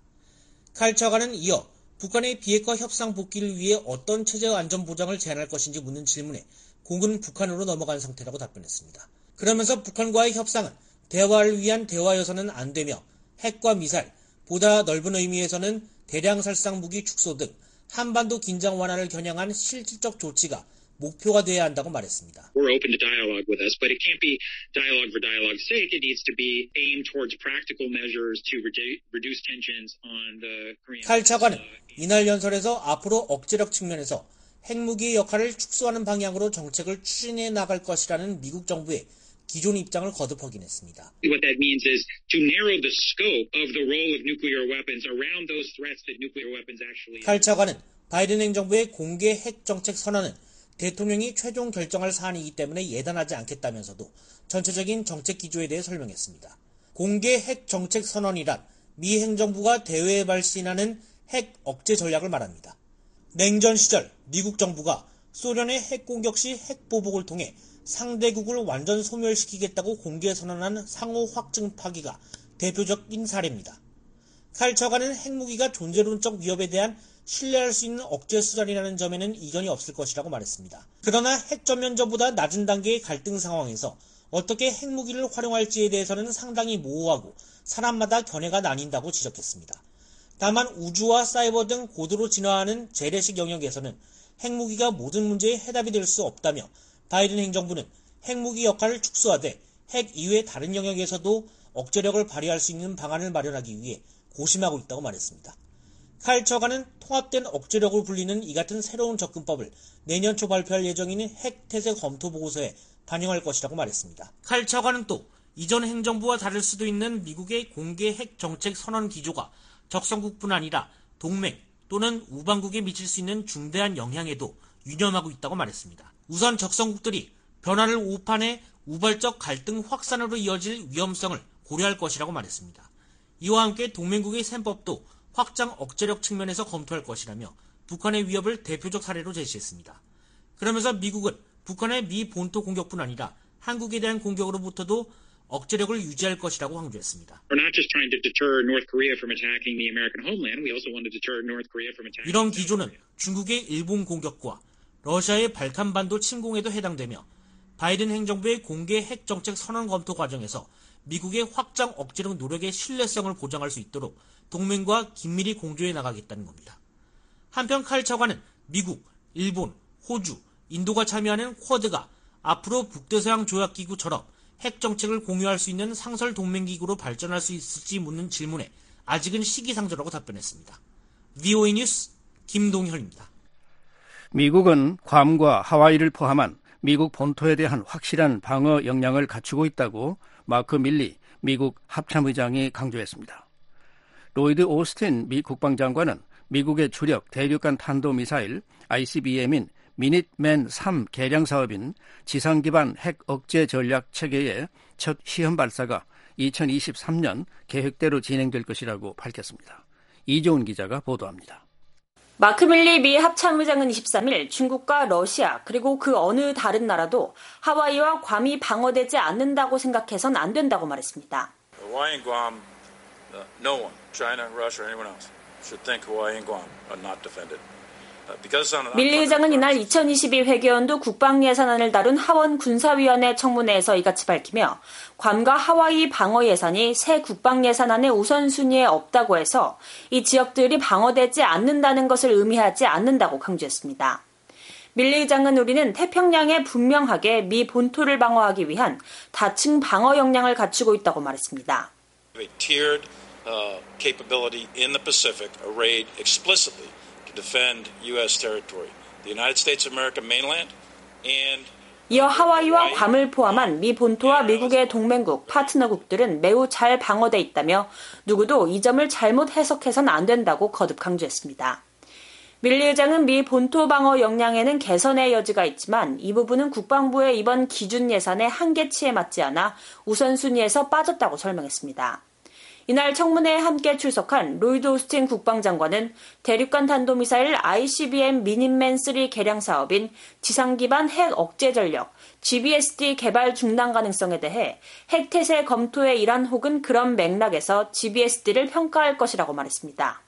칼 차관은 이어 북한의 비핵화 협상 복귀를 위해 어떤 체제 안전 보장을 제안할 것인지 묻는 질문에 공은 북한으로 넘어간 상태라고 답변했습니다. 그러면서 북한과의 협상은 대화를 위한 대화여서는 안 되며 핵과 미사일, 보다 넓은 의미에서는 대량 살상 무기 축소 등 한반도 긴장 완화를 겨냥한 실질적 조치가 목표가 돼야 한다고 말했습니다. We're open to dialogue with us, but it can't be dialogue for dialogue's sake. It needs to be aimed towards practical measures to redu- reduce tensions on the Korean. 칼 차관은 이날 연설에서 앞으로 억제력 측면에서 핵무기의 역할을 축소하는 방향으로 정책을 추진해 나갈 것이라는 미국 정부의 기존 입장을 거듭 확인했습니다. What that means is to narrow the scope of the role of nuclear weapons around those threats that nuclear weapons actually. 칼 차관은 바이든 행정부의 공개 핵 정책 선언은 대통령이 최종 결정할 사안이기 때문에 예단하지 않겠다면서도 전체적인 정책 기조에 대해 설명했습니다. 공개 핵 정책 선언이란 미 행정부가 대외에 발신하는 핵 억제 전략을 말합니다. 냉전 시절 미국 정부가 소련의 핵 공격 시 핵 보복을 통해 상대국을 완전 소멸시키겠다고 공개 선언한 상호 확증 파기가 대표적인 사례입니다. 칼 차관은 핵무기가 존재론적 위협에 대한 신뢰할 수 있는 억제 수단이라는 점에는 이견이 없을 것이라고 말했습니다. 그러나 핵전면전보다 낮은 단계의 갈등 상황에서 어떻게 핵무기를 활용할지에 대해서는 상당히 모호하고 사람마다 견해가 나뉜다고 지적했습니다. 다만 우주와 사이버 등 고도로 진화하는 재래식 영역에서는 핵무기가 모든 문제의 해답이 될 수 없다며 바이든 행정부는 핵무기 역할을 축소하되 핵 이외 다른 영역에서도 억제력을 발휘할 수 있는 방안을 마련하기 위해 고심하고 있다고 말했습니다. 칼 차관은 통합된 억제력을 불리는 이 같은 새로운 접근법을 내년 초 발표할 예정인 핵 태세 검토 보고서에 반영할 것이라고 말했습니다. 칼 차관은 또 이전 행정부와 다를 수도 있는 미국의 공개 핵 정책 선언 기조가 적성국뿐 아니라 동맹 또는 우방국에 미칠 수 있는 중대한 영향에도 유념하고 있다고 말했습니다. 우선 적성국들이 변화를 오판해 우발적 갈등 확산으로 이어질 위험성을 고려할 것이라고 말했습니다. 이와 함께 동맹국의 셈법도 확장 억제력 측면에서 검토할 것이라며 북한의 위협을 대표적 사례로 제시했습니다. 그러면서 미국은 북한의 미 본토 공격뿐 아니라 한국에 대한 공격으로부터도 억제력을 유지할 것이라고 강조했습니다. 이런 기조는 중국의 일본 공격과 러시아의 발칸반도 침공에도 해당되며 바이든 행정부의 공개 핵 정책 선언 검토 과정에서 미국의 확장 억제력 노력의 신뢰성을 보장할 수 있도록 동맹과 긴밀히 공조해 나가겠다는 겁니다. 한편 칼 차관은 미국, 일본, 호주, 인도가 참여하는 쿼드가 앞으로 북대서양 조약기구처럼 핵 정책을 공유할 수 있는 상설 동맹기구로 발전할 수 있을지 묻는 질문에 아직은 시기상조라고 답변했습니다. 브이오에이 뉴스 김동현입니다. 미국은 괌과 하와이를 포함한 미국 본토에 대한 확실한 방어 역량을 갖추고 있다고 마크 밀리 미국 합참의장이 강조했습니다. 로이드 오스틴 미 국방장관은 미국의 주력 대륙간 탄도미사일 아이씨비엠인 미닛맨 삼 개량 사업인 지상 기반 핵 억제 전략 체계의 첫 시험 발사가 이천이십삼 년 계획대로 진행될 것이라고 밝혔습니다. 이종훈 기자가 보도합니다. 마크 밀리 미 합참의장은 이십삼 일 중국과 러시아 그리고 그 어느 다른 나라도 하와이와 괌이 방어되지 않는다고 생각해선 안 된다고 말했습니다. Hawaii and Guam, uh, no one, China, Russia, anyone else, should think Hawaii and Guam are not defended. 밀리 의장은 이날 이천이십이 회계연도 국방예산안을 다룬 하원 군사위원회 청문회에서 이같이 밝히며 괌과 하와이 방어 예산이 새 국방예산안의 우선순위에 없다고 해서 이 지역들이 방어되지 않는다는 것을 의미하지 않는다고 강조했습니다. 밀리 의장은 우리는 태평양에 분명하게 미 본토를 방어하기 위한 다층 방어 역량을 갖추고 있다고 말했습니다. A tiered uh, capability in the Pacific arrayed explicitly to defend 유에스 territory, the United States of America mainland, and 이어 하와이와 괌을 포함한 미 본토와 미국의 동맹국, 파트너국들은 매우 잘 방어돼 있다며 누구도 이 점을 잘못 해석해서는 안 된다고 거듭 강조했습니다. 밀리 의장은 미 본토 방어 역량에는 개선의 여지가 있지만 이 부분은 국방부의 이번 기준 예산의 한계치에 맞지 않아 우선순위에서 빠졌다고 설명했습니다. 이날 청문회에 함께 출석한 로이드 오스틴 국방장관은 대륙간 탄도미사일 아이씨비엠 미닛맨 삼 개량 사업인 지상 기반 핵 억제 전력, 지비에스디 개발 중단 가능성에 대해 핵태세 검토의 일환 혹은 그런 맥락에서 지비에스디를 평가할 것이라고 말했습니다.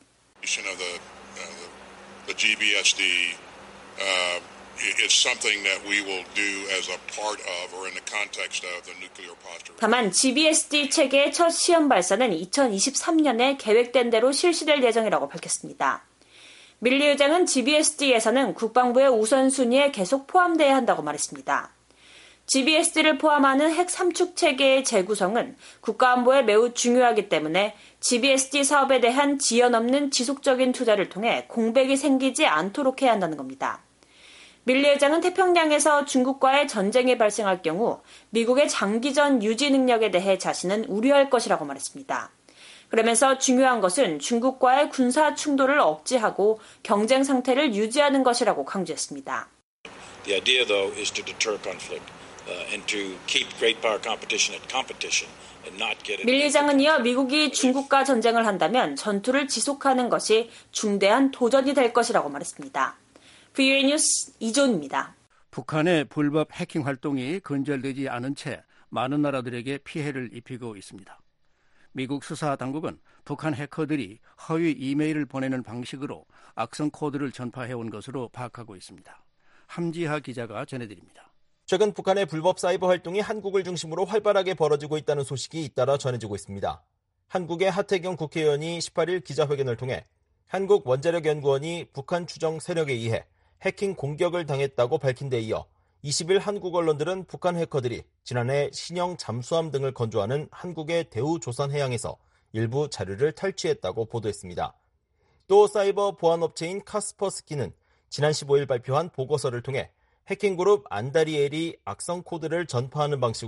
다만 지비에스디 체계의 첫 시험 발사는 이천이십삼 년에 계획된 대로 실시될 예정이라고 밝혔습니다. 밀리 의장은 지비에스디 예산은 국방부의 우선순위에 계속 포함돼야 한다고 말했습니다. 지비에스디를 포함하는 핵 삼축 체계의 재구성은 국가안보에 매우 중요하기 때문에 지비에스디 사업에 대한 지연 없는 지속적인 투자를 통해 공백이 생기지 않도록 해야 한다는 겁니다. 밀리 의장은 태평양에서 중국과의 전쟁이 발생할 경우 미국의 장기전 유지 능력에 대해 자신은 우려할 것이라고 말했습니다. 그러면서 중요한 것은 중국과의 군사 충돌을 억제하고 경쟁 상태를 유지하는 것이라고 강조했습니다. The idea, though, is to deter conflict and to keep great power competition at competition and not get it. 밀리 의장은 이어 미국이 중국과 전쟁을 한다면 전투를 지속하는 것이 중대한 도전이 될 것이라고 말했습니다. 브이오에이 뉴스 이존입니다. 북한의 불법 해킹 활동이 근절되지 않은 채 많은 나라들에게 피해를 입히고 있습니다. 미국 수사 당국은 북한 해커들이 허위 이메일을 보내는 방식으로 악성 코드를 전파해온 것으로 파악하고 있습니다. 함지하 기자가 전해드립니다. 최근 북한의 불법 사이버 활동이 한국을 중심으로 활발하게 벌어지고 있다는 소식이 잇따라 전해지고 있습니다. 한국의 하태경 국회의원이 십팔 일 기자회견을 통해 한국 원자력연구원이 북한 추정 세력에 의해 해킹 공격을 당했다고 밝힌 데 이어 이십 일 한국 언론들은 북한 해커들이 지난해 신형 잠수함 등을 건조하는 한국의 대우조선해양에서 일부 자료를 탈취했다고 보도했습니다. 또 사이버 보안업체인 카스퍼스키는 지난 십오 일 발표한 보고서를 통해 해킹그룹 안다리엘이 악성 코드를 전파하는 방식으로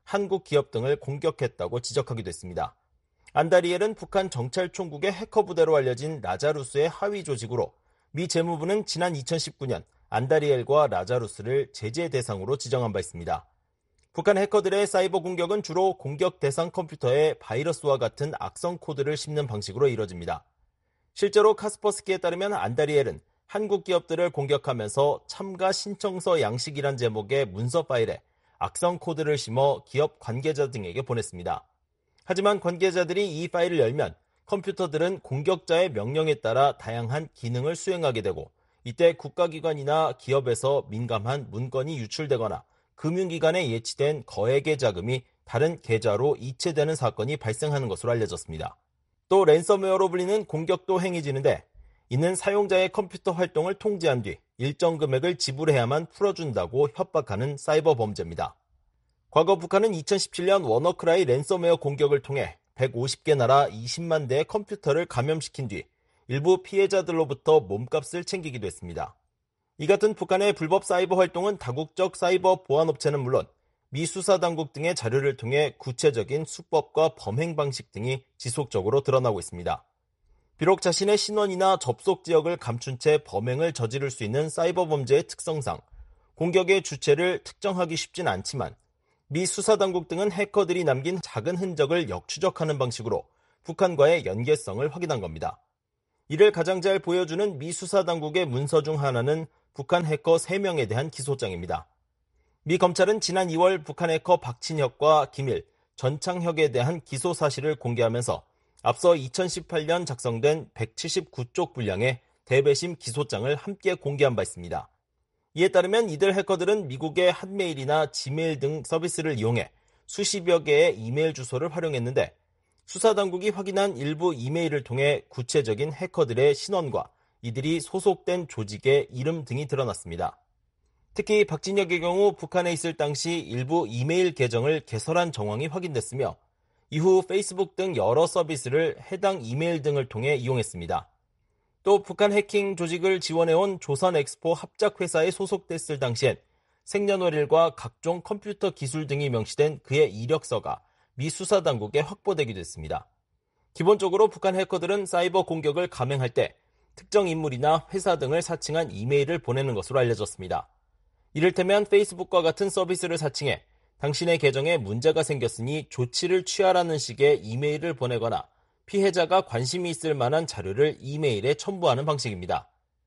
한국 기업 등을 공격했다고 지적하기도 했습니다. 안다리엘은 북한 정찰총국의 해커 부대로 알려진 라자루스의 하위 조직으로 미 재무부는 지난 이천십구 년 안다리엘과 라자루스를 제재 대상으로 지정한 바 있습니다. 북한 해커들의 사이버 공격은 주로 공격 대상 컴퓨터에 바이러스와 같은 악성 코드를 씹는 방식으로 이뤄집니다. 실제로 카스퍼스키에 따르면 안다리엘은 한국 기업들을 공격하면서 참가 신청서 양식이란 제목의 문서 파일에 악성 코드를 심어 기업 관계자 등에게 보냈습니다. 하지만 관계자들이 이 파일을 열면 컴퓨터들은 공격자의 명령에 따라 다양한 기능을 수행하게 되고 이때 국가기관이나 기업에서 민감한 문건이 유출되거나 금융기관에 예치된 거액의 자금이 다른 계좌로 이체되는 사건이 발생하는 것으로 알려졌습니다. 또 랜섬웨어로 불리는 공격도 행해지는데 이는 사용자의 컴퓨터 활동을 통제한 뒤 일정 금액을 지불해야만 풀어준다고 협박하는 사이버 범죄입니다. 과거 북한은 이천십칠 년 워너크라이 랜섬웨어 공격을 통해 백오십 개 나라 이십만 대의 컴퓨터를 감염시킨 뒤 일부 피해자들로부터 몸값을 챙기기도 했습니다. 이 같은 북한의 불법 사이버 활동은 다국적 사이버 보안업체는 물론 미 수사당국 등의 자료를 통해 구체적인 수법과 범행 방식 등이 지속적으로 드러나고 있습니다. 비록 자신의 신원이나 접속 지역을 감춘 채 범행을 저지를 수 있는 사이버 범죄의 특성상 공격의 주체를 특정하기 쉽진 않지만 미 수사당국 등은 해커들이 남긴 작은 흔적을 역추적하는 방식으로 북한과의 연계성을 확인한 겁니다. 이를 가장 잘 보여주는 미 수사당국의 문서 중 하나는 북한 해커 세 명에 대한 기소장입니다. 미 검찰은 지난 이월 북한 해커 박진혁과 김일, 전창혁에 대한 기소 사실을 공개하면서 앞서 이천십팔 년 작성된 백칠십구 쪽 분량의 대배심 기소장을 함께 공개한 바 있습니다. 이에 따르면 이들 해커들은 미국의 핫메일이나 지메일 등 서비스를 이용해 수십여 개의 이메일 주소를 활용했는데 수사당국이 확인한 일부 이메일을 통해 구체적인 해커들의 신원과 이들이 소속된 조직의 이름 등이 드러났습니다. 특히 박진혁의 경우 북한에 있을 당시 일부 이메일 계정을 개설한 정황이 확인됐으며 이후 페이스북 등 여러 서비스를 해당 이메일 등을 통해 이용했습니다. 또 북한 해킹 조직을 지원해온 조선엑스포 합작회사에 소속됐을 당시엔 생년월일과 각종 컴퓨터 기술 등이 명시된 그의 이력서가 미 수사당국에 확보되기도 했습니다. 기본적으로 북한 해커들은 사이버 공격을 감행할 때 특정 인물이나 회사 등을 사칭한 이메일을 보내는 것으로 알려졌습니다. 이를테면 페이스북과 같은 서비스를 사칭해 당신의 계정에 문제가 생겼으니 조치를 취하라는 식의 이메일을 보내거나 피해자가 관심이 있을 만한 자료를 이메일에 첨부하는 방식입니다.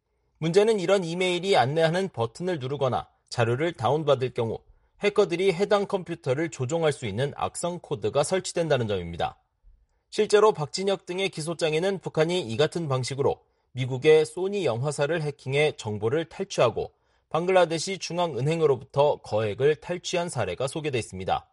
문제는 이런 이메일이 안내하는 버튼을 누르거나 자료를 다운받을 경우 해커들이 해당 컴퓨터를 조종할 수 있는 악성 코드가 설치된다는 점입니다. 실제로 박진혁 등의 기소장에는 북한이 이 같은 방식으로 미국의 소니 영화사를 해킹해 정보를 탈취하고 방글라데시 중앙은행으로부터 거액을 탈취한 사례가 소개돼 있습니다.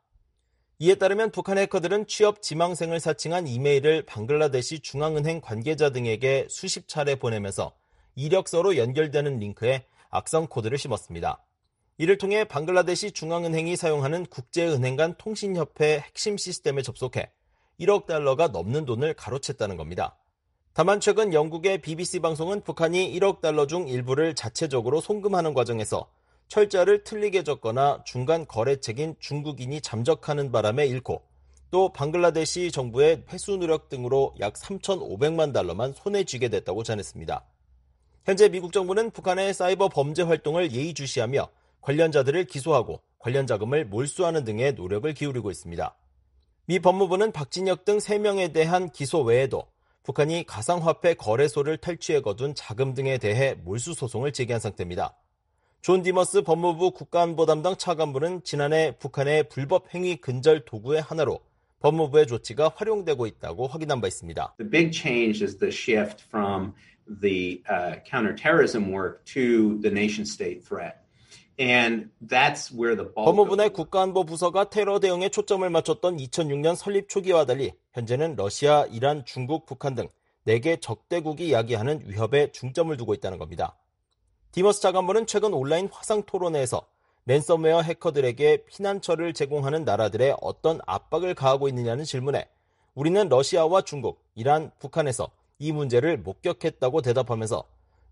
이에 따르면 북한 해커들은 취업 지망생을 사칭한 이메일을 방글라데시 중앙은행 관계자 등에게 수십 차례 보내면서 이력서로 연결되는 링크에 악성 코드를 심었습니다. 이를 통해 방글라데시 중앙은행이 사용하는 국제은행 간 통신협회 핵심 시스템에 접속해 일억 달러가 넘는 돈을 가로챘다는 겁니다. 다만 최근 영국의 비비씨 방송은 북한이 일억 달러 중 일부를 자체적으로 송금하는 과정에서 철자를 틀리게 적거나 중간 거래책인 중국인이 잠적하는 바람에 잃고 또 방글라데시 정부의 회수 노력 등으로 약 삼천오백만 달러만 손에 쥐게 됐다고 전했습니다. 현재 미국 정부는 북한의 사이버 범죄 활동을 예의주시하며 관련자들을 기소하고 관련 자금을 몰수하는 등의 노력을 기울이고 있습니다. 미 법무부는 박진혁 등 세 명에 대한 기소 외에도 북한이 가상화폐 거래소를 탈취해 거둔 자금 등에 대해 몰수 소송을 제기한 상태입니다. 존 디머스 법무부 국가안보 담당 차관보는 지난해 북한의 불법 행위 근절 도구의 하나로 법무부의 조치가 활용되고 있다고 확인한 바 있습니다. The big change is the shift from the uh, counterterrorism work to the nation-state threat. And that's where the bulk 법무부 내 국가안보 부서가 테러 대응에 초점을 맞췄던 이천육 년 설립 초기와 달리 현재는 러시아, 이란, 중국, 북한 등 네 개 적대국이 야기하는 위협에 중점을 두고 있다는 겁니다. 디머스 차관보는 최근 온라인 화상 토론회에서 랜섬웨어 해커들에게 피난처를 제공하는 나라들의 어떤 압박을 가하고 있느냐는 질문에 우리는 러시아와 중국, 이란, 북한에서 이 문제를 목격했다고 대답하면서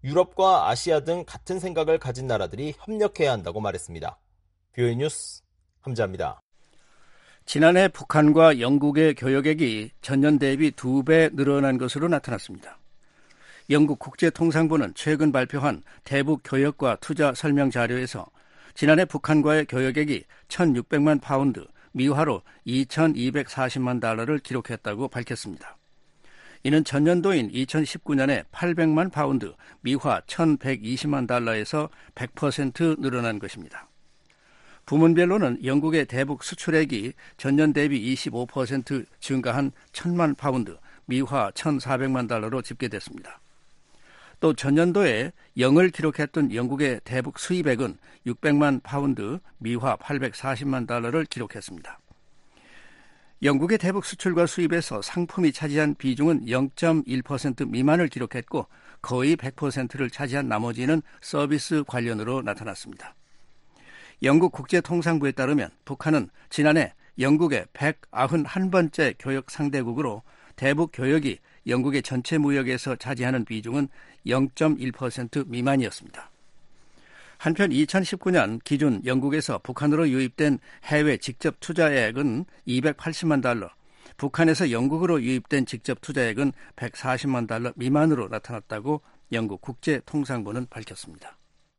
유럽과 아시아 등 같은 생각을 가진 나라들이 협력해야 한다고 말했습니다. 비오이 뉴스 함자입니다. 지난해 북한과 영국의 교역액이 전년 대비 두 배 늘어난 것으로 나타났습니다. 영국 국제통상부는 최근 발표한 대북 교역과 투자 설명 자료에서 지난해 북한과의 교역액이 천육백만 파운드, 미화로 이천이백사십만 달러를 기록했다고 밝혔습니다. 이는 전년도인 이천십구 년에 팔백만 파운드, 미화 천백이십만 달러에서 백 퍼센트 늘어난 것입니다. 부문별로는 영국의 대북 수출액이 전년 대비 이십오 퍼센트 증가한 천만 파운드, 미화 천사백만 달러로 집계됐습니다. 또 전년도에 영을 기록했던 영국의 대북 수입액은 육백만 파운드, 미화 팔백사십만 달러를 기록했습니다. 영국의 대북 수출과 수입에서 상품이 차지한 비중은 영 점 일 퍼센트 미만을 기록했고 거의 백 퍼센트를 차지한 나머지는 서비스 관련으로 나타났습니다. 영국 국제통상부에 따르면 북한은 지난해 영국의 백구십일 번째 교역 상대국으로 대북 교역이 영국의 전체 무역에서 차지하는 비중은 영 점 일 퍼센트 미만이었습니다. 한편 이천십구 년 기준 영국에서 북한으로 유입된 해외 직접 투자액은 이백팔십만 달러, 북한에서 영국으로 유입된 직접 투자액은 백사십만 달러 미만으로 나타났다고 영국 국제통상부는 밝혔습니다.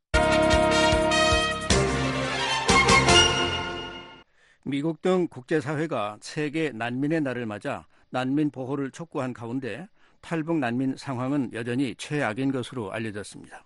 미국 등 국제사회가 세계 난민의 날을 맞아 난민 보호를 촉구한 가운데 탈북 난민 상황은 여전히 최악인 것으로 알려졌습니다.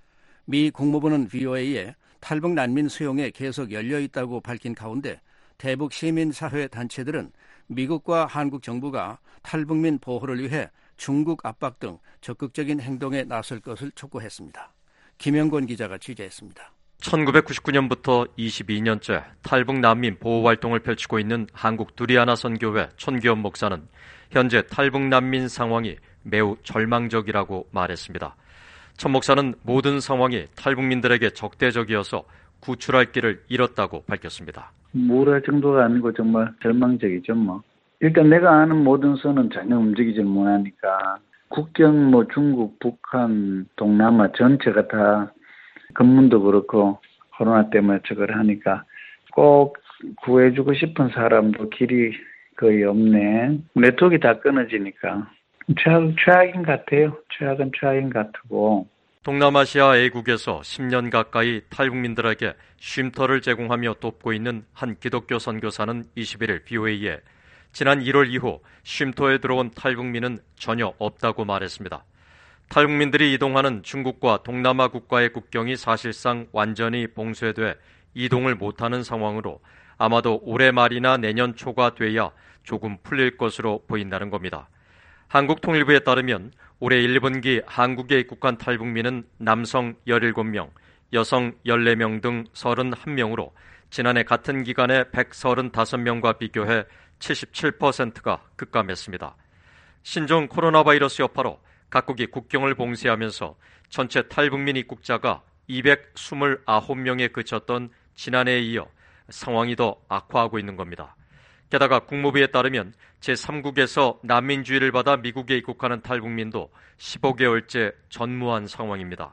미 국무부는 브이오에이에 탈북 난민 수용에 계속 열려 있다고 밝힌 가운데 대북 시민사회 단체들은 미국과 한국 정부가 탈북민 보호를 위해 중국 압박 등 적극적인 행동에 나설 것을 촉구했습니다. 김영권 기자가 취재했습니다. 천구백구십구 년부터 이십이 년째 탈북 난민 보호 활동을 펼치고 있는 한국 두리아나 선교회 촌기원 목사는 현재 탈북 난민 상황이 매우 절망적이라고 말했습니다. 천 목사는 모든 상황이 탈북민들에게 적대적이어서 구출할 길을 잃었다고 밝혔습니다. 뭐랄 정도가 아니고 정말 절망적이죠. 뭐 일단 내가 아는 모든 선은 전혀 움직이지 못하니까 국경 뭐 중국, 북한, 동남아 전체가 다 근문도 그렇고 코로나 때문에 저걸 하니까 꼭 구해주고 싶은 사람도 길이 거의 없네. 네트워크가 다 끊어지니까 최악, 최악인 것 같아요. 최악은 최악인 것 같고. 동남아시아 A국에서 십 년 가까이 탈북민들에게 쉼터를 제공하며 돕고 있는 한 기독교 선교사는 이십일 일 브이오에이에 지난 일월 이후 쉼터에 들어온 탈북민은 전혀 없다고 말했습니다. 탈북민들이 이동하는 중국과 동남아 국가의 국경이 사실상 완전히 봉쇄돼 이동을 못하는 상황으로 아마도 올해 말이나 내년 초가 돼야 조금 풀릴 것으로 보인다는 겁니다. 한국통일부에 따르면 올해 일 분기 한국에 입국한 탈북민은 남성 열일곱 명, 여성 열네 명 등 삼십일 명으로 지난해 같은 기간에 백삼십오 명과 비교해 칠십칠 퍼센트가 급감했습니다. 신종 코로나 바이러스 여파로 각국이 국경을 봉쇄하면서 전체 탈북민 입국자가 이백이십구 명에 그쳤던 지난해에 이어 상황이 더 악화하고 있는 겁니다. 게다가 국무부에 따르면 제삼국에서 난민주의를 받아 미국에 입국하는 탈북민도 십오 개월째 전무한 상황입니다.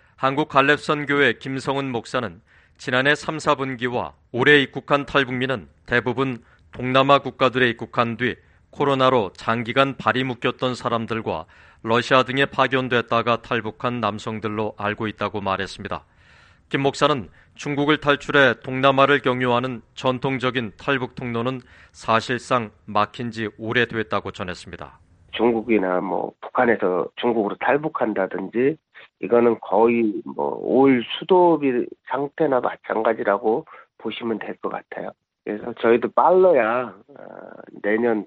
한국갈렙선교회 김성은 목사는 지난해 삼, 사 분기와 올해 입국한 탈북민은 대부분 동남아 국가들에 입국한 뒤 코로나로 장기간 발이 묶였던 사람들과 러시아 등에 파견됐다가 탈북한 남성들로 알고 있다고 말했습니다. 김 목사는 중국을 탈출해 동남아를 경유하는 전통적인 탈북 통로는 사실상 막힌 지 오래됐다고 전했습니다. 중국이나 뭐 북한에서 중국으로 탈북한다든지 이거는 거의 뭐 올 수도비 상태나 마찬가지라고 보시면 될 것 같아요. 그래서 저희도 빨라야 내년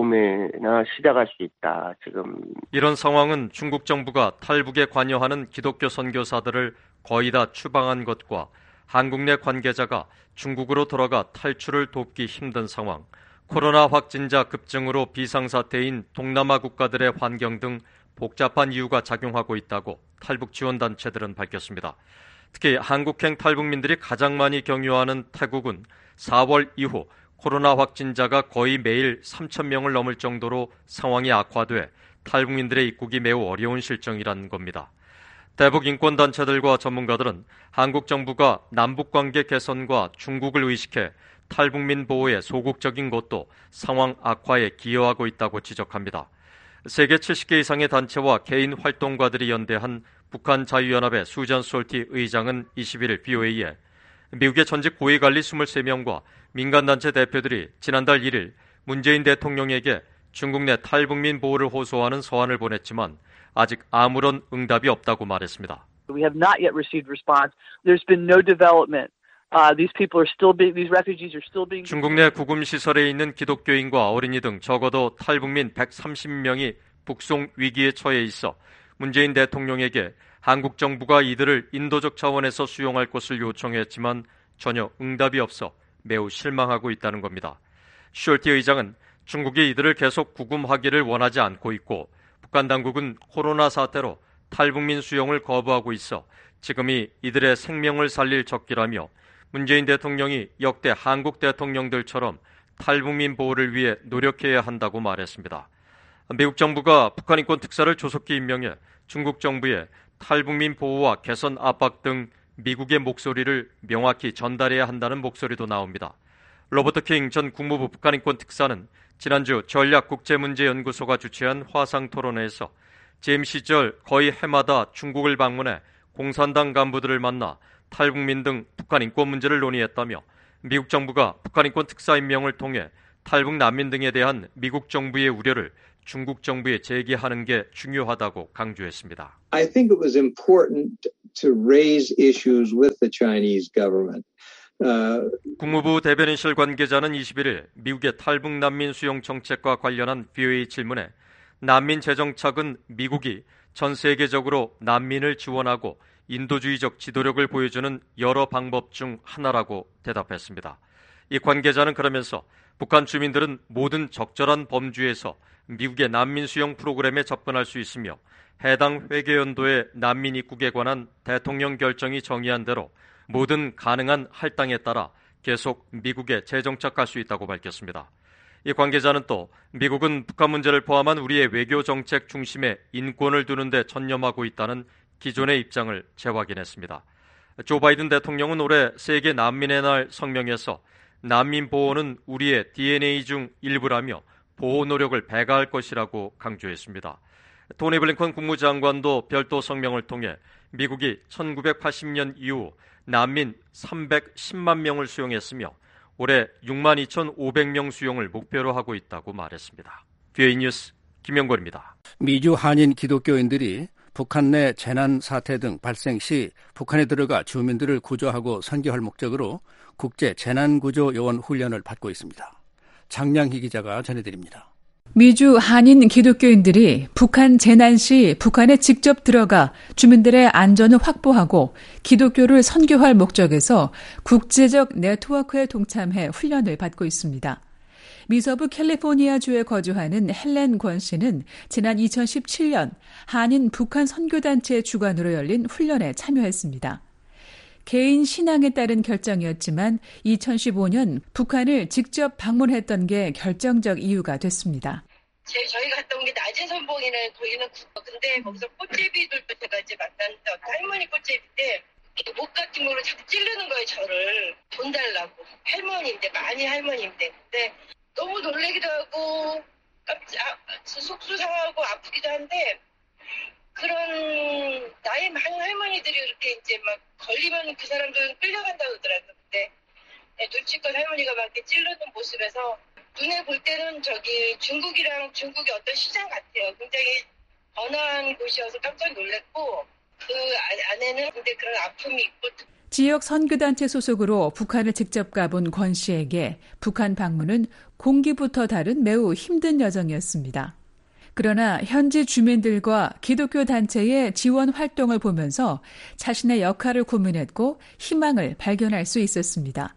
봄에나 시작할 수 있다. 지금 이런 상황은 중국 정부가 탈북에 관여하는 기독교 선교사들을 거의 다 추방한 것과 한국 내 관계자가 중국으로 돌아가 탈출을 돕기 힘든 상황, 코로나 확진자 급증으로 비상사태인 동남아 국가들의 환경 등 복잡한 이유가 작용하고 있다고 탈북 지원단체들은 밝혔습니다. 특히 한국행 탈북민들이 가장 많이 경유하는 태국은 사월 이후 코로나 확진자가 거의 매일 삼천 명을 넘을 정도로 상황이 악화돼 탈북민들의 입국이 매우 어려운 실정이라는 겁니다. 대북 인권단체들과 전문가들은 한국 정부가 남북관계 개선과 중국을 의식해 탈북민 보호에 소극적인 것도 상황 악화에 기여하고 있다고 지적합니다. 세계 칠십 개 이상의 단체와 개인 활동가들이 연대한 북한 자유연합의 수잔 솔티 의장은 이십일 일 비오에이에 미국의 전직 고위관리 이십삼 명과 민간단체 대표들이 지난달 일 일 문재인 대통령에게 중국 내 탈북민 보호를 호소하는 서한을 보냈지만 아직 아무런 응답이 없다고 말했습니다. We have not yet received response. There's been no development. Uh, these people are still being, these refugees are still being. 중국 내 구금 시설에 있는 기독교인과 어린이 등 적어도 탈북민 백삼십 명이 북송 위기에 처해 있어 문재인 대통령에게 한국 정부가 이들을 인도적 차원에서 수용할 것을 요청했지만 전혀 응답이 없어 매우 실망하고 있다는 겁니다. 숄티 의장은 중국이 이들을 계속 구금하기를 원하지 않고 있고 북한 당국은 코로나 사태로 탈북민 수용을 거부하고 있어 지금이 이들의 생명을 살릴 적기라며 문재인 대통령이 역대 한국 대통령들처럼 탈북민 보호를 위해 노력해야 한다고 말했습니다. 미국 정부가 북한 인권 특사를 조속히 임명해 중국 정부에 탈북민 보호와 개선 압박 등 미국의 목소리를 명확히 전달해야 한다는 목소리도 나옵니다. 로버트 킹 전 국무부 북한 인권 특사는 지난주 전략국제문제연구소가 주최한 화상 토론회에서 재임 시절 거의 해마다 중국을 방문해 공산당 간부들을 만나 탈북민 등 북한 인권 문제를 논의했다며 미국 정부가 북한 인권 특사 임명을 통해 탈북 난민 등에 대한 미국 정부의 우려를 중국 정부에 제기하는 게 중요하다고 강조했습니다. I think it was important to raise issues with the Chinese government. Uh, 국무부 대변인실 관계자는 이십일 일 미국의 탈북 난민 수용 정책과 관련한 비오에이 질문에 난민 재정착은 미국이 전 세계적으로 난민을 지원하고 인도주의적 지도력을 보여주는 여러 방법 중 하나라고 대답했습니다. 이 관계자는 그러면서 북한 주민들은 모든 적절한 범주에서 미국의 난민 수용 프로그램에 접근할 수 있으며 해당 회계연도의 난민 입국에 관한 대통령 결정이 정의한 대로 모든 가능한 할당에 따라 계속 미국에 재정착할 수 있다고 밝혔습니다. 이 관계자는 또 미국은 북한 문제를 포함한 우리의 외교 정책 중심에 인권을 두는 데 전념하고 있다는 기존의 입장을 재확인했습니다. 조 바이든 대통령은 올해 세계 난민의 날 성명에서 난민 보호는 우리의 디엔에이 중 일부라며 보호 노력을 배가할 것이라고 강조했습니다. 토니 블링컨 국무장관도 별도 성명을 통해 미국이 천구백팔십 년 이후 난민 삼백십만 명을 수용했으며 올해 육만 이천오백 명 수용을 목표로 하고 있다고 말했습니다. 비오에이 뉴스 김영걸입니다. 미주 한인 기독교인들이 북한 내 재난 사태 등 발생 시 북한에 들어가 주민들을 구조하고 선교할 목적으로 국제 재난구조 요원 훈련을 받고 있습니다. 장량희 기자가 전해드립니다. 미주 한인 기독교인들이 북한 재난 시 북한에 직접 들어가 주민들의 안전을 확보하고 기독교를 선교할 목적에서 국제적 네트워크에 동참해 훈련을 받고 있습니다. 미서부 캘리포니아주에 거주하는 헬렌 권 씨는 지난 이천십칠 년 한인 북한 선교단체 주관으로 열린 훈련에 참여했습니다. 개인 신앙에 따른 결정이었지만 이천십오 년 북한을 직접 방문했던 게 결정적 이유가 됐습니다. 제, 저희 갔다 온 게 낮은 선봉이는 거기는 근데 거기서 꽃제비들도 제가 이제 만났는데 할머니 꽃제비인데 목 같은 걸로 자꾸 찌르는 거예요. 저를 돈 달라고. 할머니인데 많이 할머니인데 근데 너무 놀래기도 하고 깜짝 속수 상하고 아프기도 한데 그런 나이 많은 할머니들이 이렇게 이제 막 걸리면 그 사람들은 끌려간다고 그러더라고요. 근데 눈치껏 할머니가 막 이렇게 찌르는 모습에서 눈에 볼 때는 저기 중국이랑 중국의 어떤 시장 같아요. 굉장히 번화한 곳이어서 깜짝 놀랐고 그 안에는 근데 그런 아픔이 있고. 지역 선교단체 소속으로 북한을 직접 가본 권 씨에게 북한 방문은 공기부터 다른 매우 힘든 여정이었습니다. 그러나 현지 주민들과 기독교 단체의 지원 활동을 보면서 자신의 역할을 고민했고 희망을 발견할 수 있었습니다.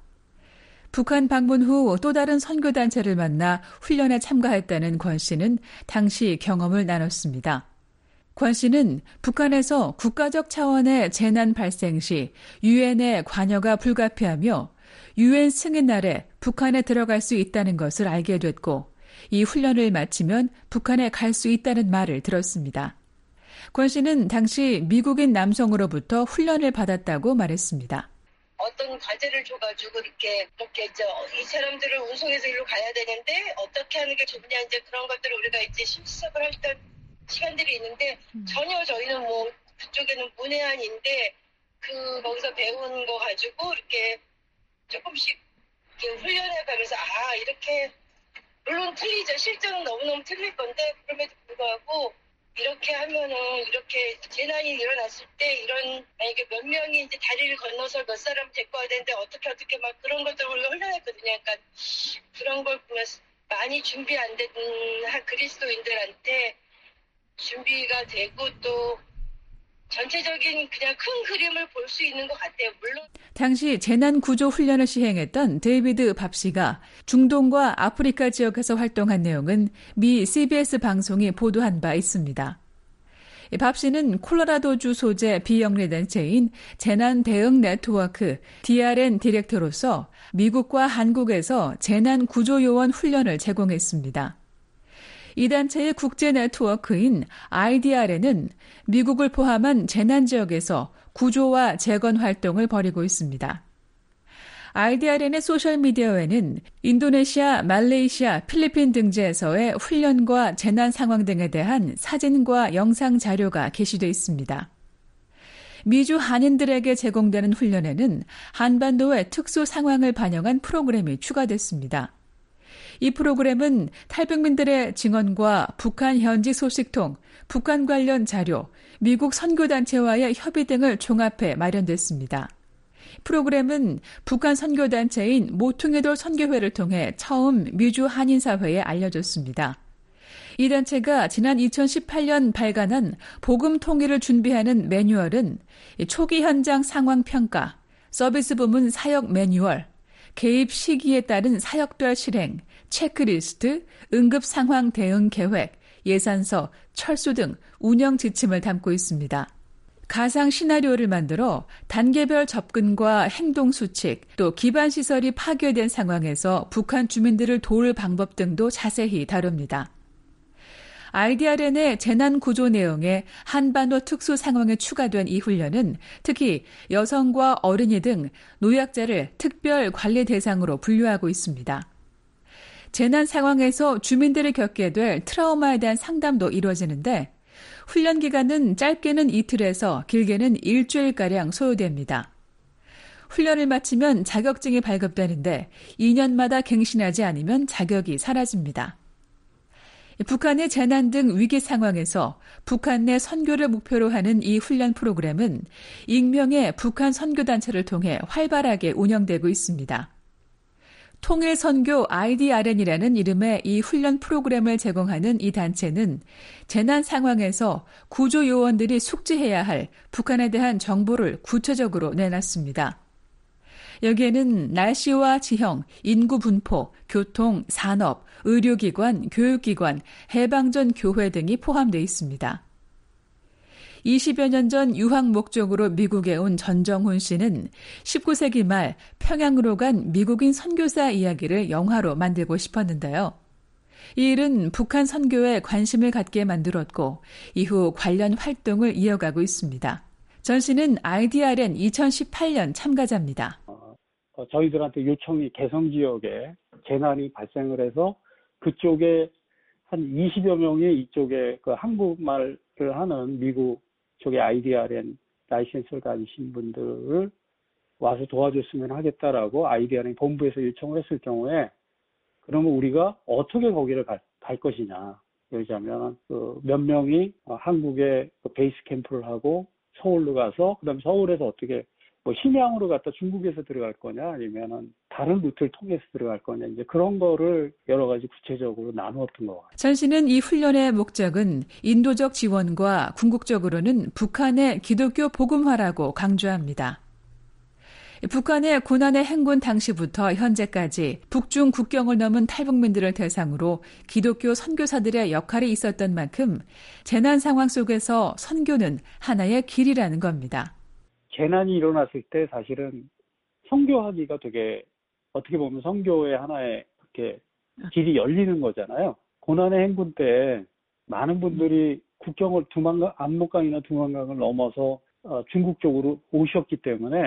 북한 방문 후 또 다른 선교단체를 만나 훈련에 참가했다는 권 씨는 당시 경험을 나눴습니다. 권 씨는 북한에서 국가적 차원의 재난 발생 시 유엔의 관여가 불가피하며 유엔 승인 아래 북한에 들어갈 수 있다는 것을 알게 됐고 이 훈련을 마치면 북한에 갈 수 있다는 말을 들었습니다. 권 씨는 당시 미국인 남성으로부터 훈련을 받았다고 말했습니다. 어느 어떤 과제를 줘가지고 이렇게 이렇게 저 이 사람들을 운송해서 일로 가야 되는데 어떻게 하는 게 좋냐 이제 그런 것들을 우리가 이제 실습을 했던 시간들이 있는데 음. 전혀 저희는 뭐 그쪽에는 문외한인데 그 거기서 배운 거 가지고 이렇게 조금씩 이렇게 훈련해가면서 아 이렇게 물론 틀리죠. 실전은 너무너무 틀릴 건데 그럼에도 불구하고 이렇게 하면은 이렇게 재난이 일어났을 때 이런 만약에 몇 명이 이제 다리를 건너서 몇 사람 데리고 와야 되는데 어떻게 어떻게 막 그런 것들을 우리가 훈련했거든요. 그러니까 그런 걸 보면서 많이 준비 안 된 그리스도인들한테 준비가 되고 또 전체적인 그냥 큰 그림을 볼 수 있는 것 같아요. 물론 당시 재난구조 훈련을 시행했던 데이비드 밥 씨가 중동과 아프리카 지역에서 활동한 내용은 미 씨비에스 방송이 보도한 바 있습니다. 밥 씨는 콜로라도주 소재 비영리 단체인 재난대응 네트워크 디알엔 디렉터로서 미국과 한국에서 재난구조요원 훈련을 제공했습니다. 이 단체의 국제 네트워크인 아이디알에는 미국을 포함한 재난 지역에서 구조와 재건 활동을 벌이고 있습니다. 아이디알엔의 소셜미디어에는 인도네시아, 말레이시아, 필리핀 등지에서의 훈련과 재난 상황 등에 대한 사진과 영상 자료가 게시되어 있습니다. 미주 한인들에게 제공되는 훈련에는 한반도의 특수 상황을 반영한 프로그램이 추가됐습니다. 이 프로그램은 탈북민들의 증언과 북한 현지 소식통, 북한 관련 자료, 미국 선교단체와의 협의 등을 종합해 마련됐습니다. 프로그램은 북한 선교단체인 모퉁이돌 선교회를 통해 처음 미주 한인사회에 알려졌습니다. 이 단체가 지난 이천십팔 년 발간한 복음 통일을 준비하는 매뉴얼은 초기 현장 상황 평가, 서비스 부문 사역 매뉴얼, 개입 시기에 따른 사역별 실행, 체크리스트, 응급 상황 대응 계획, 예산서, 철수 등 운영 지침을 담고 있습니다. 가상 시나리오를 만들어 단계별 접근과 행동 수칙, 또 기반 시설이 파괴된 상황에서 북한 주민들을 도울 방법 등도 자세히 다룹니다. 아이디알엔의 재난 구조 내용에 한반도 특수 상황에 추가된 이 훈련은 특히 여성과 어린이 등 노약자를 특별 관리 대상으로 분류하고 있습니다. 재난 상황에서 주민들이 겪게 될 트라우마에 대한 상담도 이루어지는데 훈련 기간은 짧게는 이틀에서 길게는 일주일가량 소요됩니다. 훈련을 마치면 자격증이 발급되는데 이 년마다 갱신하지 않으면 자격이 사라집니다. 북한의 재난 등 위기 상황에서 북한 내 선교를 목표로 하는 이 훈련 프로그램은 익명의 북한 선교단체를 통해 활발하게 운영되고 있습니다. 통일선교 아이디알엔이라는 이름의 이 훈련 프로그램을 제공하는 이 단체는 재난 상황에서 구조요원들이 숙지해야 할 북한에 대한 정보를 구체적으로 내놨습니다. 여기에는 날씨와 지형, 인구 분포, 교통, 산업, 의료기관, 교육기관, 해방전 교회 등이 포함되어 있습니다. 이십여 년 전 유학 목적으로 미국에 온 전정훈 씨는 십구 세기 말 평양으로 간 미국인 선교사 이야기를 영화로 만들고 싶었는데요. 이 일은 북한 선교에 관심을 갖게 만들었고 이후 관련 활동을 이어가고 있습니다. 전 씨는 아이디알엔 이천십팔 년 참가자입니다. 어, 저희들한테 요청이 개성 지역에 재난이 발생을 해서 그쪽에 한 이십여 명이 이쪽에 그 한국말을 하는 미국 쪽에 아이디알엔 라이센스를 가지신 분들을 와서 도와줬으면 하겠다라고 아이디알엔 본부에서 요청을 했을 경우에 그러면 우리가 어떻게 거기를 갈, 갈 것이냐. 그러자면 그 몇 명이 한국에 그 베이스 캠프를 하고 서울로 가서 그다음 서울에서 어떻게 뭐 심양으로 갔다 중국에서 들어갈 거냐 아니면은 다른 루트를 통해서 들어갈 거냐 이제 그런 거를 여러 가지 구체적으로 나누었던 것 같아요. 전 씨는 이 훈련의 목적은 인도적 지원과 궁극적으로는 북한의 기독교 복음화라고 강조합니다. 북한의 고난의 행군 당시부터 현재까지 북중 국경을 넘은 탈북민들을 대상으로 기독교 선교사들의 역할이 있었던 만큼 재난 상황 속에서 선교는 하나의 길이라는 겁니다. 재난이 일어났을 때 사실은 선교하기가 되게 어떻게 보면 선교의 하나의 이렇게 길이 열리는 거잖아요. 고난의 행군 때 많은 분들이 국경을 두만강, 압록강이나 두만강을 넘어서 어, 중국 쪽으로 오셨기 때문에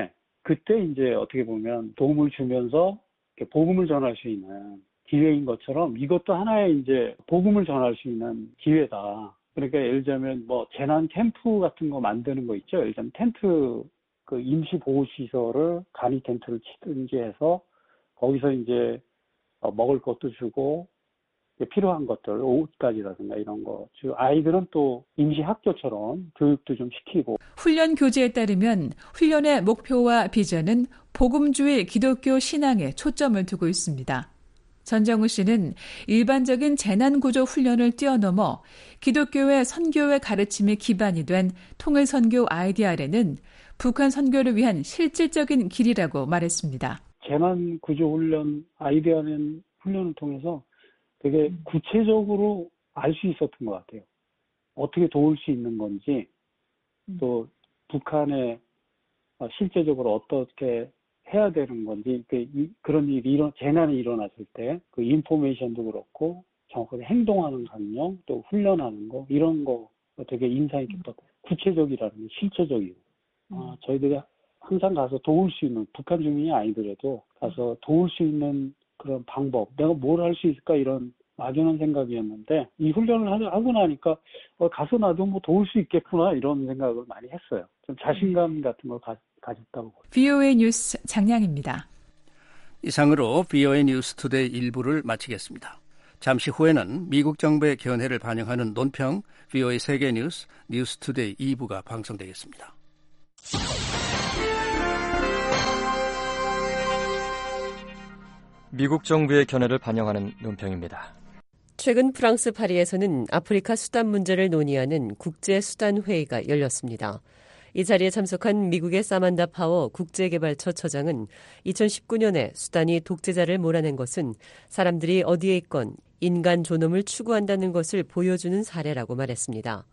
그때 이제 어떻게 보면 도움을 주면서 복음을 전할 수 있는 기회인 것처럼 이것도 하나의 이제 복음을 전할 수 있는 기회다. 그러니까 예를 들자면 뭐 재난 캠프 같은 거 만드는 거 있죠. 예를 들자면 텐트 그 임시 보호 시설을 간이 텐트를 치든지 해서 거기서 이제 먹을 것도 주고 필요한 것들 옷까지라든가 이런 거. 아이들은 또 임시 학교처럼 교육도 좀 시키고. 훈련 교재에 따르면 훈련의 목표와 비전은 복음주의 기독교 신앙에 초점을 두고 있습니다. 전정우 씨는 일반적인 재난구조 훈련을 뛰어넘어 기독교의 선교의 가르침이 기반이 된 통일선교 아이디어에는 북한 선교를 위한 실질적인 길이라고 말했습니다. 재난구조훈련 아이디어는 훈련을 통해서 되게 구체적으로 알 수 있었던 것 같아요. 어떻게 도울 수 있는 건지, 또 북한에 실제적으로 어떻게 해야 되는 건지, 그런 일이 일어, 재난이 일어났을 때 그 인포메이션도 그렇고 정확하게 행동하는 강령, 또 훈련하는 거 이런 거 되게 인상 깊었고 구체적이라는 게 실체적이고 음. 어, 저희들이 항상 가서 도울 수 있는 북한 주민이 아니더라도 가서 도울 수 있는 그런 방법, 내가 뭘 할 수 있을까 이런 막연한 생각이었는데 이 훈련을 하고 나니까 어, 가서 나도 뭐 도울 수 있겠구나 이런 생각을 많이 했어요. 좀 자신감 같은 걸 가, 가졌다고. 브이오에이 뉴스 장량입니다. 이상으로 브이오에이 뉴스 투데이 일 부를 마치겠습니다. 잠시 후에는 미국 정부의 견해를 반영하는 논평 브이오에이 세계뉴스 뉴스 투데이 이 부가 방송되겠습니다. 미국 정부의 견해를 반영하는 논평입니다. 최근 프랑스 파리에서는 아프리카 수단 문제를 논의하는 국제수단회의가 열렸습니다. 이 자리에 참석한 미국의 사만다 파워 국제개발처 처장은 이천십구 년에 수단이 독재자를 몰아낸 것은 사람들이 어디에 있건 인간 존엄을 추구한다는 것을 보여주는 사례라고 말했습니다.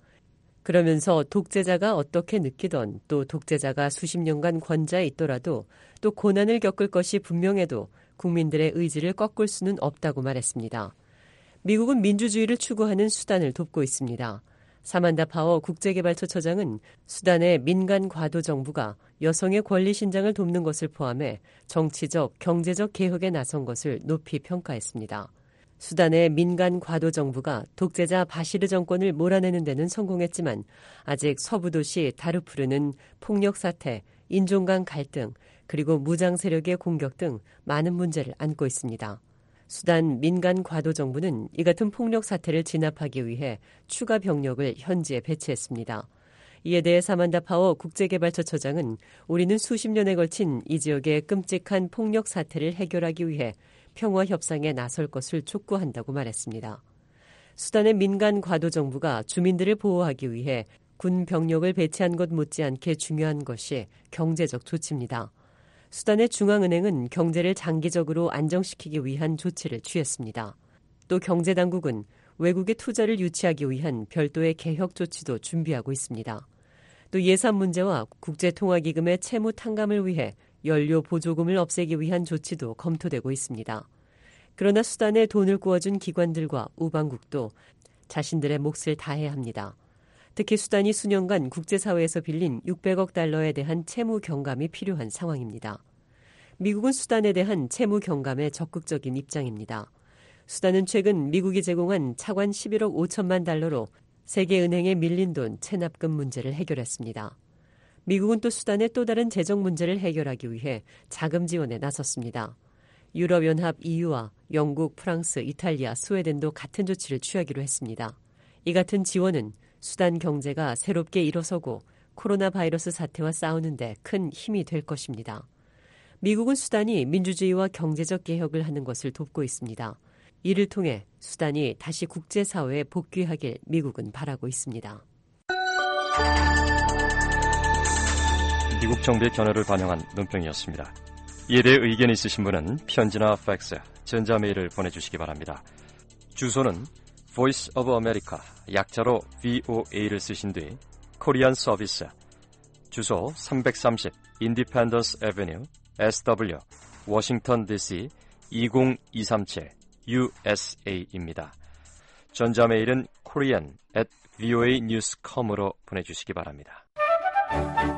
그러면서 독재자가 어떻게 느끼던 또 독재자가 수십 년간 권좌에 있더라도 또 고난을 겪을 것이 분명해도 국민들의 의지를 꺾을 수는 없다고 말했습니다. 미국은 민주주의를 추구하는 수단을 돕고 있습니다. 사만다 파워 국제개발처 처장은 수단의 민간 과도 정부가 여성의 권리 신장을 돕는 것을 포함해 정치적, 경제적 개혁에 나선 것을 높이 평가했습니다. 수단의 민간 과도 정부가 독재자 바시르 정권을 몰아내는 데는 성공했지만 아직 서부 도시 다르푸르는 폭력 사태, 인종 간 갈등, 그리고 무장 세력의 공격 등 많은 문제를 안고 있습니다. 수단 민간 과도 정부는 이 같은 폭력 사태를 진압하기 위해 추가 병력을 현지에 배치했습니다. 이에 대해 사만다 파워 국제개발처 처장은 우리는 수십 년에 걸친 이 지역의 끔찍한 폭력 사태를 해결하기 위해 평화 협상에 나설 것을 촉구한다고 말했습니다. 수단의 민간 과도 정부가 주민들을 보호하기 위해 군 병력을 배치한 것 못지않게 중요한 것이 경제적 조치입니다. 수단의 중앙은행은 경제를 장기적으로 안정시키기 위한 조치를 취했습니다. 또 경제당국은 외국의 투자를 유치하기 위한 별도의 개혁 조치도 준비하고 있습니다. 또 예산 문제와 국제통화기금의 채무 탕감을 위해 연료 보조금을 없애기 위한 조치도 검토되고 있습니다. 그러나 수단에 돈을 구워준 기관들과 우방국도 자신들의 몫을 다해야 합니다. 특히 수단이 수년간 국제사회에서 빌린 육백억 달러에 대한 채무 경감이 필요한 상황입니다. 미국은 수단에 대한 채무 경감에 적극적인 입장입니다. 수단은 최근 미국이 제공한 차관 십일억 오천만 달러로 세계은행에 밀린 돈 체납금 문제를 해결했습니다. 미국은 또 수단의 또 다른 재정 문제를 해결하기 위해 자금 지원에 나섰습니다. 유럽연합 이유와 영국, 프랑스, 이탈리아, 스웨덴도 같은 조치를 취하기로 했습니다. 이 같은 지원은 수단 경제가 새롭게 일어서고 코로나 바이러스 사태와 싸우는 데 큰 힘이 될 것입니다. 미국은 수단이 민주주의와 경제적 개혁을 하는 것을 돕고 있습니다. 이를 통해 수단이 다시 국제사회에 복귀하길 미국은 바라고 있습니다. 미국 정부의 견해를 반영한 논평이었습니다. 이에 대해 의견 있으신 분은 편지나 팩스, 전자메일을 보내주시기 바랍니다. 주소는 Voice of America, 약자로 브이오에이를 쓰신 뒤 코리안 서비스, 주소 삼백삼십 Independence Avenue, 에스더블유, 워싱턴 디씨 이공이삼칠 유에스에이입니다. 전자메일은 korean at voanews dot com으로 보내주시기 바랍니다.